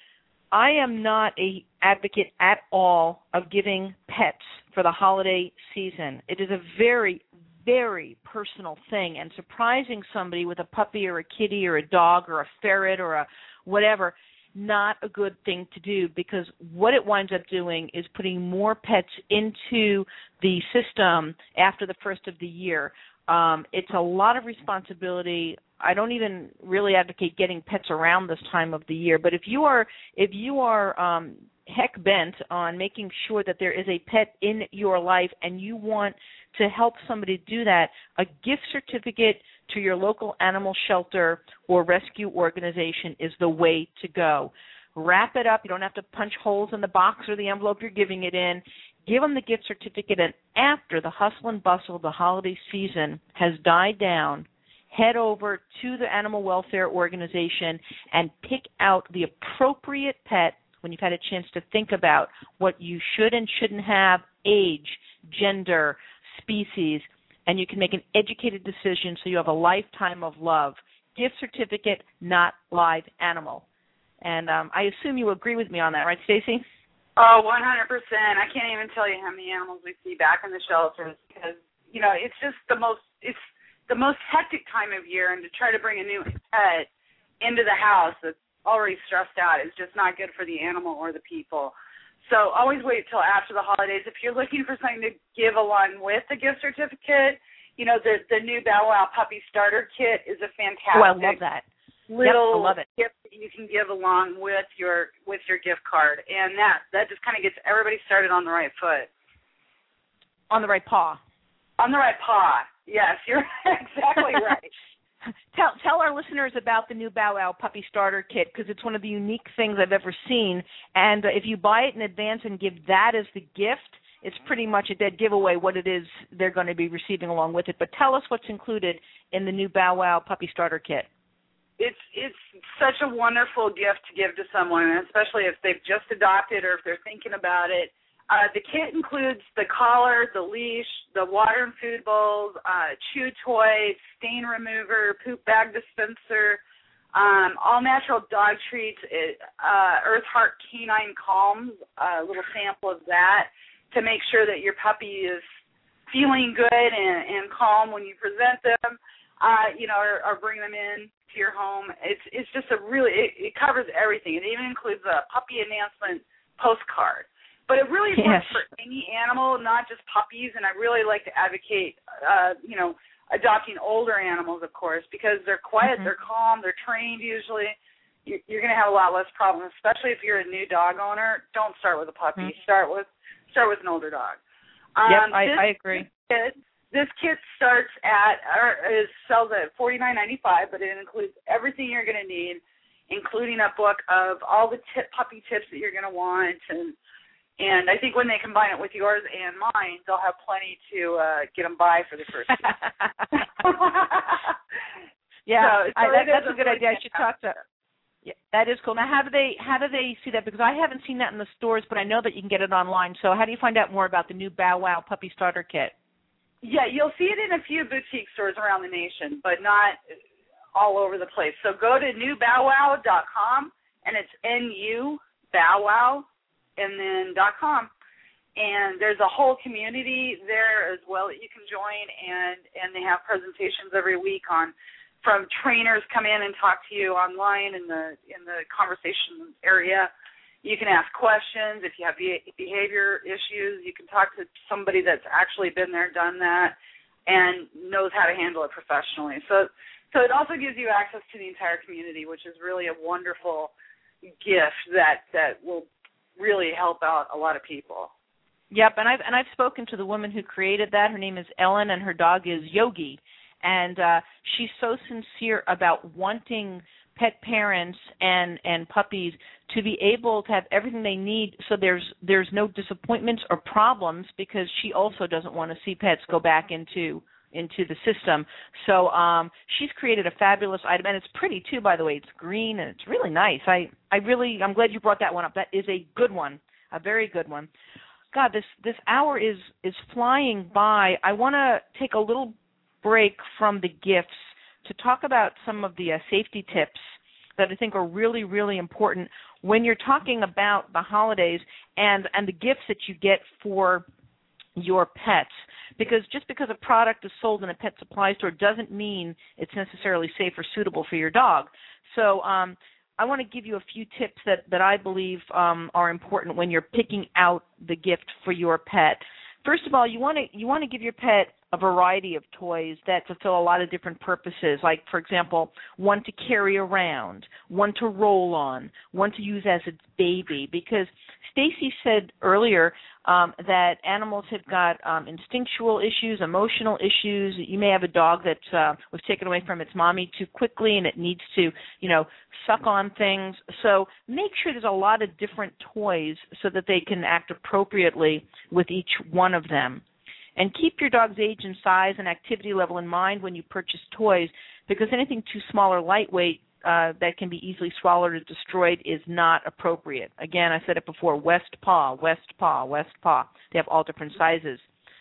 I am not a advocate at all of giving pets for the holiday season. It is a very, very personal thing, and surprising somebody with a puppy or a kitty or a dog or a ferret or a whatever, not a good thing to do, because what it winds up doing is putting more pets into the system after the first of the year. Um, it's a lot of responsibility. I don't even really advocate getting pets around this time of the year. But if you are if you are um, heck bent on making sure that there is a pet in your life and you want to help somebody do that, a gift certificate to your local animal shelter or rescue organization is the way to go. Wrap it up. You don't have to punch holes in the box or the envelope you're giving it in. Give them the gift certificate, and after the hustle and bustle of the holiday season has died down, head over to the animal welfare organization and pick out the appropriate pet when you've had a chance to think about what you should and shouldn't have, age, gender, species, and you can make an educated decision so you have a lifetime of love. Gift certificate, not live animal. And um, I assume you agree with me on that, right, Stacy? Oh, one hundred percent. I can't even tell you how many animals we see back in the shelters because, you know, it's just the most it's the most hectic time of year, and to try to bring a new pet into the house that's already stressed out is just not good for the animal or the people. So always wait till after the holidays. If you're looking for something to give along with the gift certificate, you know, the the new Bow Wow Puppy Starter Kit is a fantastic. Oh, I love that. Little yep, I love it. gift that you can give along with your with your gift card, and that that just kind of gets everybody started on the right foot, on the right paw, on the right paw. Yes, you're exactly right. Tell tell our listeners about the new Bow Wow Puppy Starter Kit, because it's one of the unique things I've ever seen. And uh, if you buy it in advance and give that as the gift, it's pretty much a dead giveaway what it is they're going to be receiving along with it. But tell us what's included in the new Bow Wow Puppy Starter Kit. It's it's such a wonderful gift to give to someone, especially if they've just adopted or if they're thinking about it. Uh, the kit includes the collar, the leash, the water and food bowls, uh, chew toy, stain remover, poop bag dispenser, um, all-natural dog treats, it, uh, Earth Heart Canine Calms, a little sample of that to make sure that your puppy is feeling good and, and calm when you present them, uh, you know, or, or bring them in to your home. It's it's just a really, it, it covers everything. It even includes a puppy announcement postcard. But it really yes. works for any animal, not just puppies, and I really like to advocate, uh, you know, adopting older animals, of course, because they're quiet, mm-hmm. they're calm, they're trained usually. You're going to have a lot less problems, especially if you're a new dog owner. Don't start with a puppy. Mm-hmm. Start with start with an older dog. Um, yep, I, this, I agree. This kit, this kit starts at or is sells at forty-nine ninety-five, but it includes everything you're going to need, including a book of all the tip, puppy tips that you're going to want, and and I think when they combine it with yours and mine, they'll have plenty to uh, get them by for the first year. yeah, so, so I, that, that's a good really idea. I should talk to. Yeah, that is cool. Now, how do they how do they see that? Because I haven't seen that in the stores, but I know that you can get it online. So how do you find out more about the new Bow Wow Puppy Starter Kit? Yeah, you'll see it in a few boutique stores around the nation, but not all over the place. So go to new bow wow dot com, and it's N U Bow Wow, and then .com. And there's a whole community there as well that you can join, and, and they have presentations every week on from trainers come in and talk to you online in the in the conversation area. You can ask questions. If you have behavior issues, you can talk to somebody that's actually been there, done that, and knows how to handle it professionally. So, so it also gives you access to the entire community, which is really a wonderful gift that, that will really help out a lot of people. Yep, and I've and I've spoken to the woman who created that. Her name is Ellen, and her dog is Yogi. And uh, she's so sincere about wanting pet parents and, and puppies to be able to have everything they need so there's there's no disappointments or problems, because she also doesn't want to see pets go back into into the system. So um, she's created a fabulous item, and it's pretty too, by the way. It's green and it's really nice. I, I really I'm glad you brought that one up. That is a good one, a very good one. God, this this hour is is flying by. I want to take a little break from the gifts to talk about some of the uh, safety tips that I think are really, really important when you're talking about the holidays and, and the gifts that you get for your pets. Because just because a product is sold in a pet supply store doesn't mean it's necessarily safe or suitable for your dog. So um, I want to give you a few tips that, that I believe um, are important when you're picking out the gift for your pet. First of all, you want to you want to give your pet a variety of toys that fulfill a lot of different purposes, like, for example, one to carry around, one to roll on, one to use as its baby, because Stacy said earlier um, that animals have got um, instinctual issues, emotional issues. You may have a dog that uh, was taken away from its mommy too quickly and it needs to, you know, suck on things. So make sure there's a lot of different toys so that they can act appropriately with each one of them. And keep your dog's age and size and activity level in mind when you purchase toys, because anything too small or lightweight uh, that can be easily swallowed or destroyed is not appropriate. Again, I said it before, West Paw, West Paw, West Paw. They have all different sizes.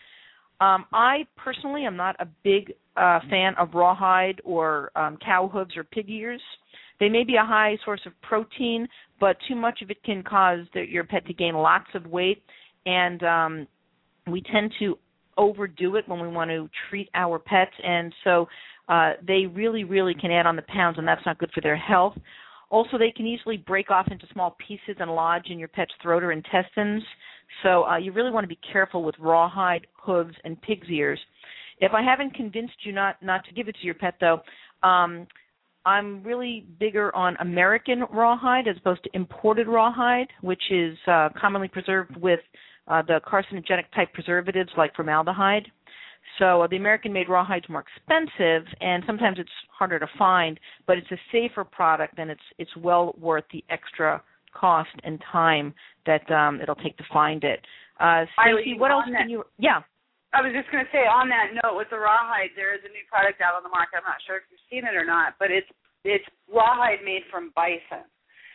Um, I personally am not a big uh, fan of rawhide or um, cow hooves or pig ears. They may be a high source of protein, but too much of it can cause the, your pet to gain lots of weight, and um, we tend to overdo it when we want to treat our pets, and so uh, they really, really can add on the pounds, and that's not good for their health. Also, they can easily break off into small pieces and lodge in your pet's throat or intestines, so uh, you really want to be careful with rawhide, hooves, and pig's ears. If I haven't convinced you not, not to give it to your pet, though, um, I'm really bigger on American rawhide as opposed to imported rawhide, which is uh, commonly preserved with Uh, the carcinogenic-type preservatives like formaldehyde. So uh, the American-made rawhide is more expensive, and sometimes it's harder to find, but it's a safer product, and it's it's well worth the extra cost and time that um, it'll take to find it. Uh, Stacey, what else can you – yeah. I was just going to say, on that note, with the rawhide, there is a new product out on the market. I'm not sure if you've seen it or not, but it's it's rawhide made from bison.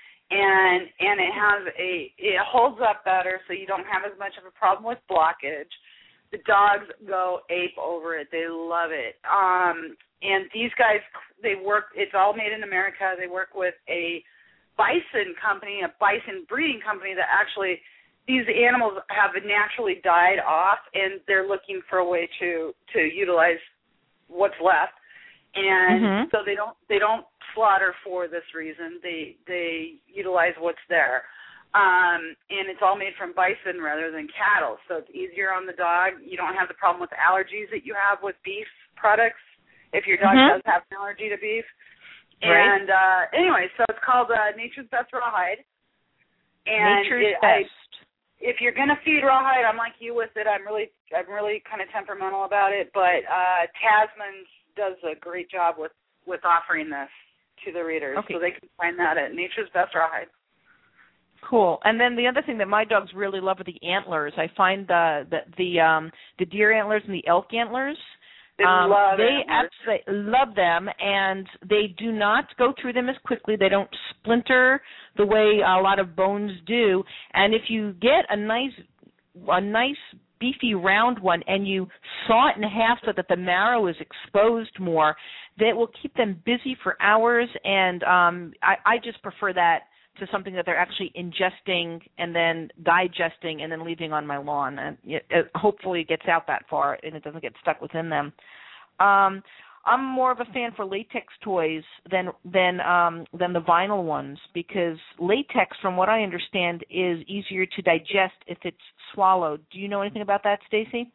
And and it has a it holds up better, so you don't have as much of a problem with blockage. The dogs go ape over it; they love it. Um, and these guys, they work. It's all made in America. They work with a bison company, a bison breeding company that actually these animals have naturally died off, and they're looking for a way to to utilize what's left. And mm-hmm. so they don't they don't slaughter for this reason. They they utilize what's there, um, and it's all made from bison rather than cattle. So it's easier on the dog. You don't have the problem with allergies that you have with beef products if your dog mm-hmm. does have an allergy to beef. Right. And uh, anyway, so it's called uh, Nature's Best Rawhide. And Nature's it, Best. I, if you're gonna feed rawhide, I'm like you with it. I'm really, I'm really kind of temperamental about it. But uh, Tasman's does a great job with, with offering this to the readers, okay. so they can find that at Nature's Best Rawhide. Cool. And then the other thing that my dogs really love are the antlers. I find the the the, um, the deer antlers and the elk antlers. They um, love They antlers. absolutely love them, and they do not go through them as quickly. They don't splinter the way a lot of bones do. And if you get a nice a nice beefy round one and you saw it in half so that the marrow is exposed more, that will keep them busy for hours. And um, I, I just prefer that to something that they're actually ingesting and then digesting and then leaving on my lawn. And it, it, hopefully it gets out that far and it doesn't get stuck within them. Um, I'm more of a fan for latex toys than than um, than the vinyl ones, because latex, from what I understand, is easier to digest if it's swallowed. Do you know anything about that, Stacy?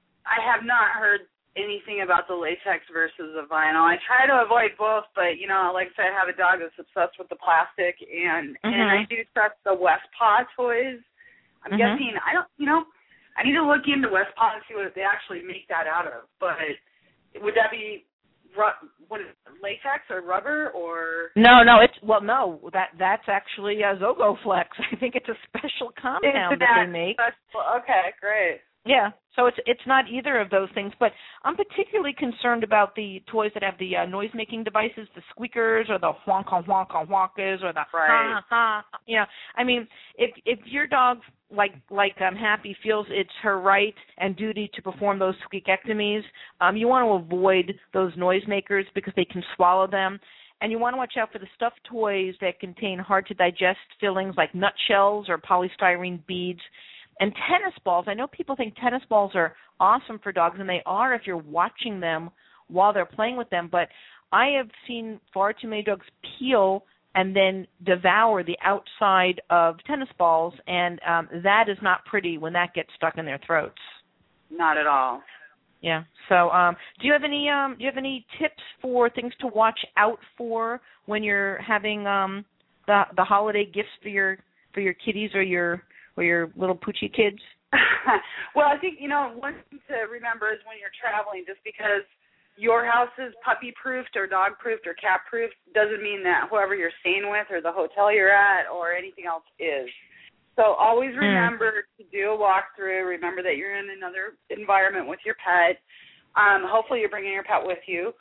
I have not heard anything about the latex versus the vinyl. I try to avoid both, but, you know, like I said, I have a dog that's obsessed with the plastic, and, mm-hmm. and I do trust the Westpaw toys. I'm mm-hmm. guessing, I don't, you know, I need to look into Westpaw and see what they actually make that out of, but would that be what is it, latex or rubber or? No, no, it's, well, no, that that's actually a Zogoflex. I think it's a special compound that, that they make. Special? Okay, great. Yeah, so it's it's not either of those things, but I'm particularly concerned about the toys that have the uh, noise-making devices, the squeakers or the honka honka honkas or the right. ha ha. You know, I mean, if if your dog, like like um, Happy, feels it's her right and duty to perform those squeakectomies, um, you want to avoid those noisemakers because they can swallow them. And you want to watch out for the stuffed toys that contain hard-to-digest fillings like nutshells or polystyrene beads. And tennis balls, I know people think tennis balls are awesome for dogs, and they are if you're watching them while they're playing with them, but I have seen far too many dogs peel and then devour the outside of tennis balls, and um, that is not pretty when that gets stuck in their throats. Not at all. Yeah. So, um, do you have any um, do you have any tips for things to watch out for when you're having um, the the holiday gifts for your for your kitties or your or your little poochie kids? Well, I think, you know, one thing to remember is when you're traveling, just because your house is puppy-proofed or dog-proofed or cat-proofed doesn't mean that whoever you're staying with or the hotel you're at or anything else is. So always remember mm. to do a walkthrough. Remember that you're in another environment with your pet. Um, hopefully you're bringing your pet with you,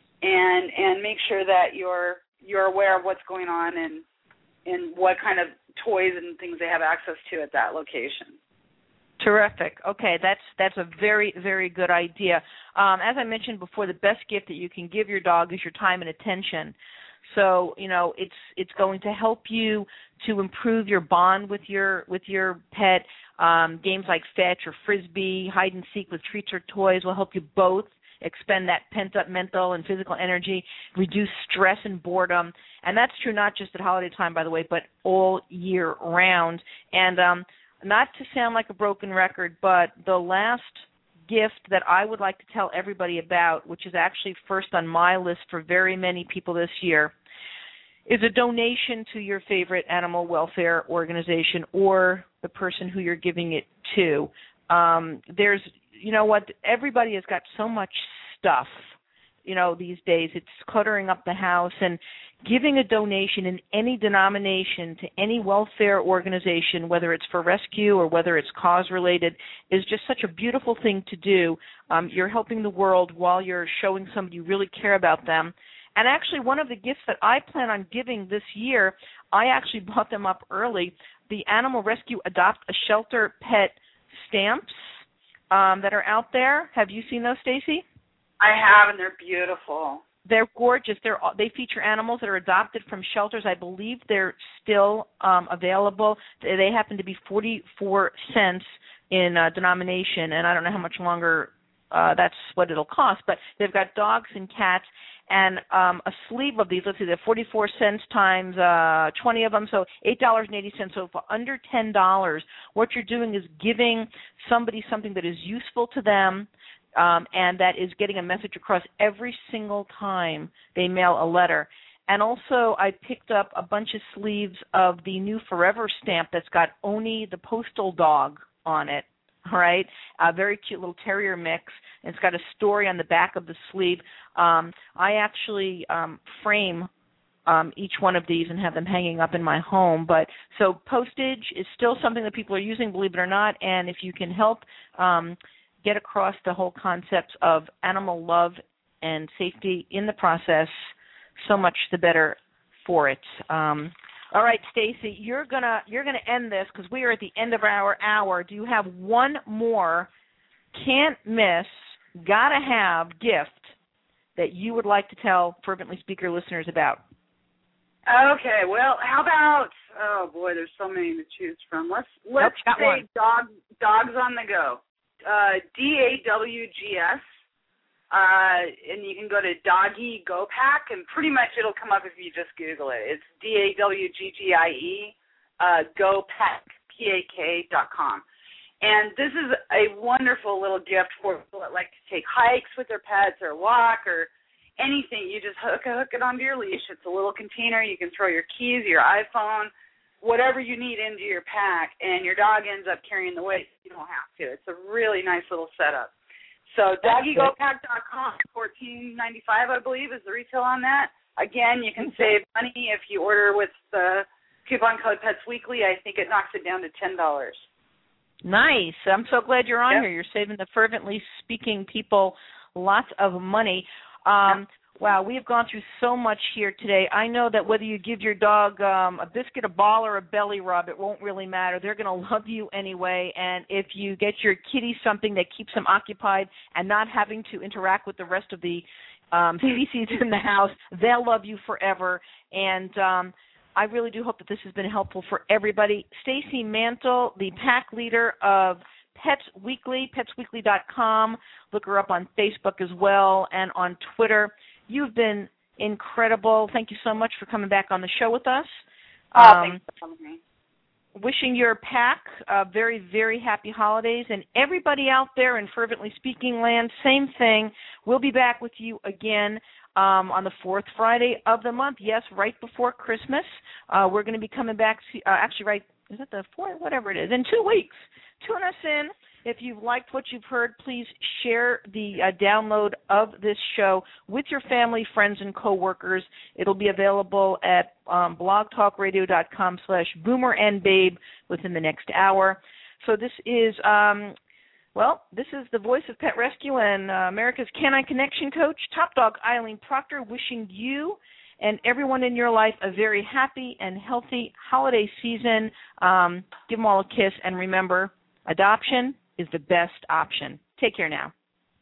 and and make sure that you're you're aware of what's going on and and what kind of toys and things they have access to at that location. Terrific. Okay, that's that's a very, very good idea. Um, as I mentioned before, the best gift that you can give your dog is your time and attention. So, you know, it's it's going to help you to improve your bond with your with your pet. Um, games like fetch or frisbee, hide and seek with treats or toys will help you both expend that pent-up mental and physical energy, reduce stress and boredom. And that's true not just at holiday time, by the way, but all year round. And um, not to sound like a broken record, but the last gift that I would like to tell everybody about, which is actually first on my list for very many people this year, is a donation to your favorite animal welfare organization or the person who you're giving it to. Um, there's, you know what, everybody has got so much stuff, you know, these days. It's cluttering up the house, and giving a donation in any denomination to any welfare organization, whether it's for rescue or whether it's cause-related, is just such a beautiful thing to do. Um, you're helping the world while you're showing somebody you really care about them. And actually, one of the gifts that I plan on giving this year, I actually bought them up early, the Animal Rescue Adopt a Shelter Pet stamps um, that are out there. Have you seen those, Stacy? I have, and they're beautiful. They're gorgeous. They're, they feature animals that are adopted from shelters. I believe they're still um, available. They happen to be forty-four cents in uh, denomination, and I don't know how much longer uh, that's what it'll cost. But they've got dogs and cats, and um, a sleeve of these. Let's see, they're forty-four cents times uh, twenty of them, so eight dollars and eighty cents. So for under ten dollars, what you're doing is giving somebody something that is useful to them, um, and that is getting a message across every single time they mail a letter. And also, I picked up a bunch of sleeves of the new Forever stamp that's got Oni the postal dog on it. All right, a very cute little terrier mix. It's got a story on the back of the sleeve. Um, I actually um, frame um, each one of these and have them hanging up in my home. But so postage is still something that people are using, believe it or not. And if you can help um, get across the whole concepts of animal love and safety in the process, so much the better for it. Um, All right, Stacy, you're gonna you're gonna end this because we are at the end of our hour. Do you have one more can't miss, gotta have gift that you would like to tell Fervently Speaker listeners about? Okay, well, how about oh boy, there's so many to choose from. Let's let's nope, say one. dog dogs on the go. Uh, D A W G S. Uh, and you can go to Doggy Go Pack, and pretty much it'll come up if you just Google it. It's D A W G G I E, uh, Go Pack, P A K dot com. And this is a wonderful little gift for people that like to take hikes with their pets or walk or anything. You just hook, hook it onto your leash. It's a little container. You can throw your keys, your iPhone, whatever you need into your pack, and your dog ends up carrying the weight. You don't have to. It's a really nice little setup. So doggy go pack dot com, fourteen ninety-five, I believe, is the retail on that. Again, you can save money if you order with the coupon code Pets Weekly. I think it knocks it down to ten dollars. Nice. I'm so glad you're on yep. here. You're saving the Fervently Speaking people lots of money. Um, wow, we have gone through so much here today. I know that whether you give your dog um, a biscuit, a ball, or a belly rub, it won't really matter. They're going to love you anyway. And if you get your kitty something that keeps them occupied and not having to interact with the rest of the um, species in the house, they'll love you forever. And um, I really do hope that this has been helpful for everybody. Stacy Mantle, the pack leader of Pets Weekly, pets weekly dot com. Look her up on Facebook as well and on Twitter. You've been incredible. Thank you so much for coming back on the show with us. Oh, um, thanks for having me. Wishing your pack uh, very, very happy holidays. And everybody out there in Fervently Speaking land, same thing. We'll be back with you again um, on the fourth Friday of the month. Yes, right before Christmas. Uh, we're going to be coming back, to, uh, actually, right, is it the fourth? Whatever it is, in two weeks. Tune us in. If you've liked what you've heard, please share the uh, download of this show with your family, friends, and coworkers. It'll be available at um, blogtalkradio.com slash boomer and babe within the next hour. So this is, um, well, this is the voice of Pet Rescue and uh, America's Canine Connection coach, Top Dog Eileen Proctor, wishing you and everyone in your life a very happy and healthy holiday season. Um, give them all a kiss, and remember, adoption is the best option. Take care now.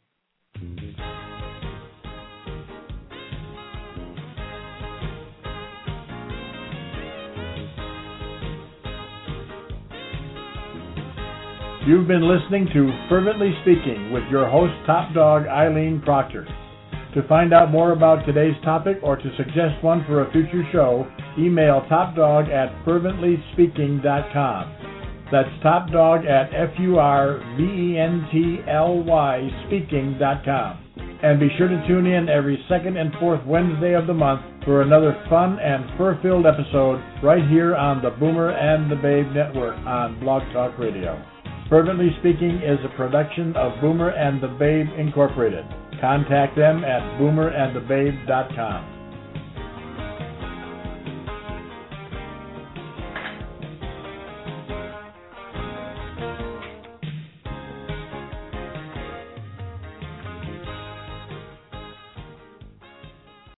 You've been listening to Fervently Speaking with your host, Top Dog Eileen Proctor. To find out more about today's topic or to suggest one for a future show, email topdog at fervently speaking dot com. That's topdog at F U R V E N T L Y speaking dot com. And be sure to tune in every second and fourth Wednesday of the month for another fun and fur-filled episode right here on the Boomer and the Babe Network on Blog Talk Radio. Fervently Speaking is a production of Boomer and the Babe Incorporated. Contact them at boomer and the babe dot com.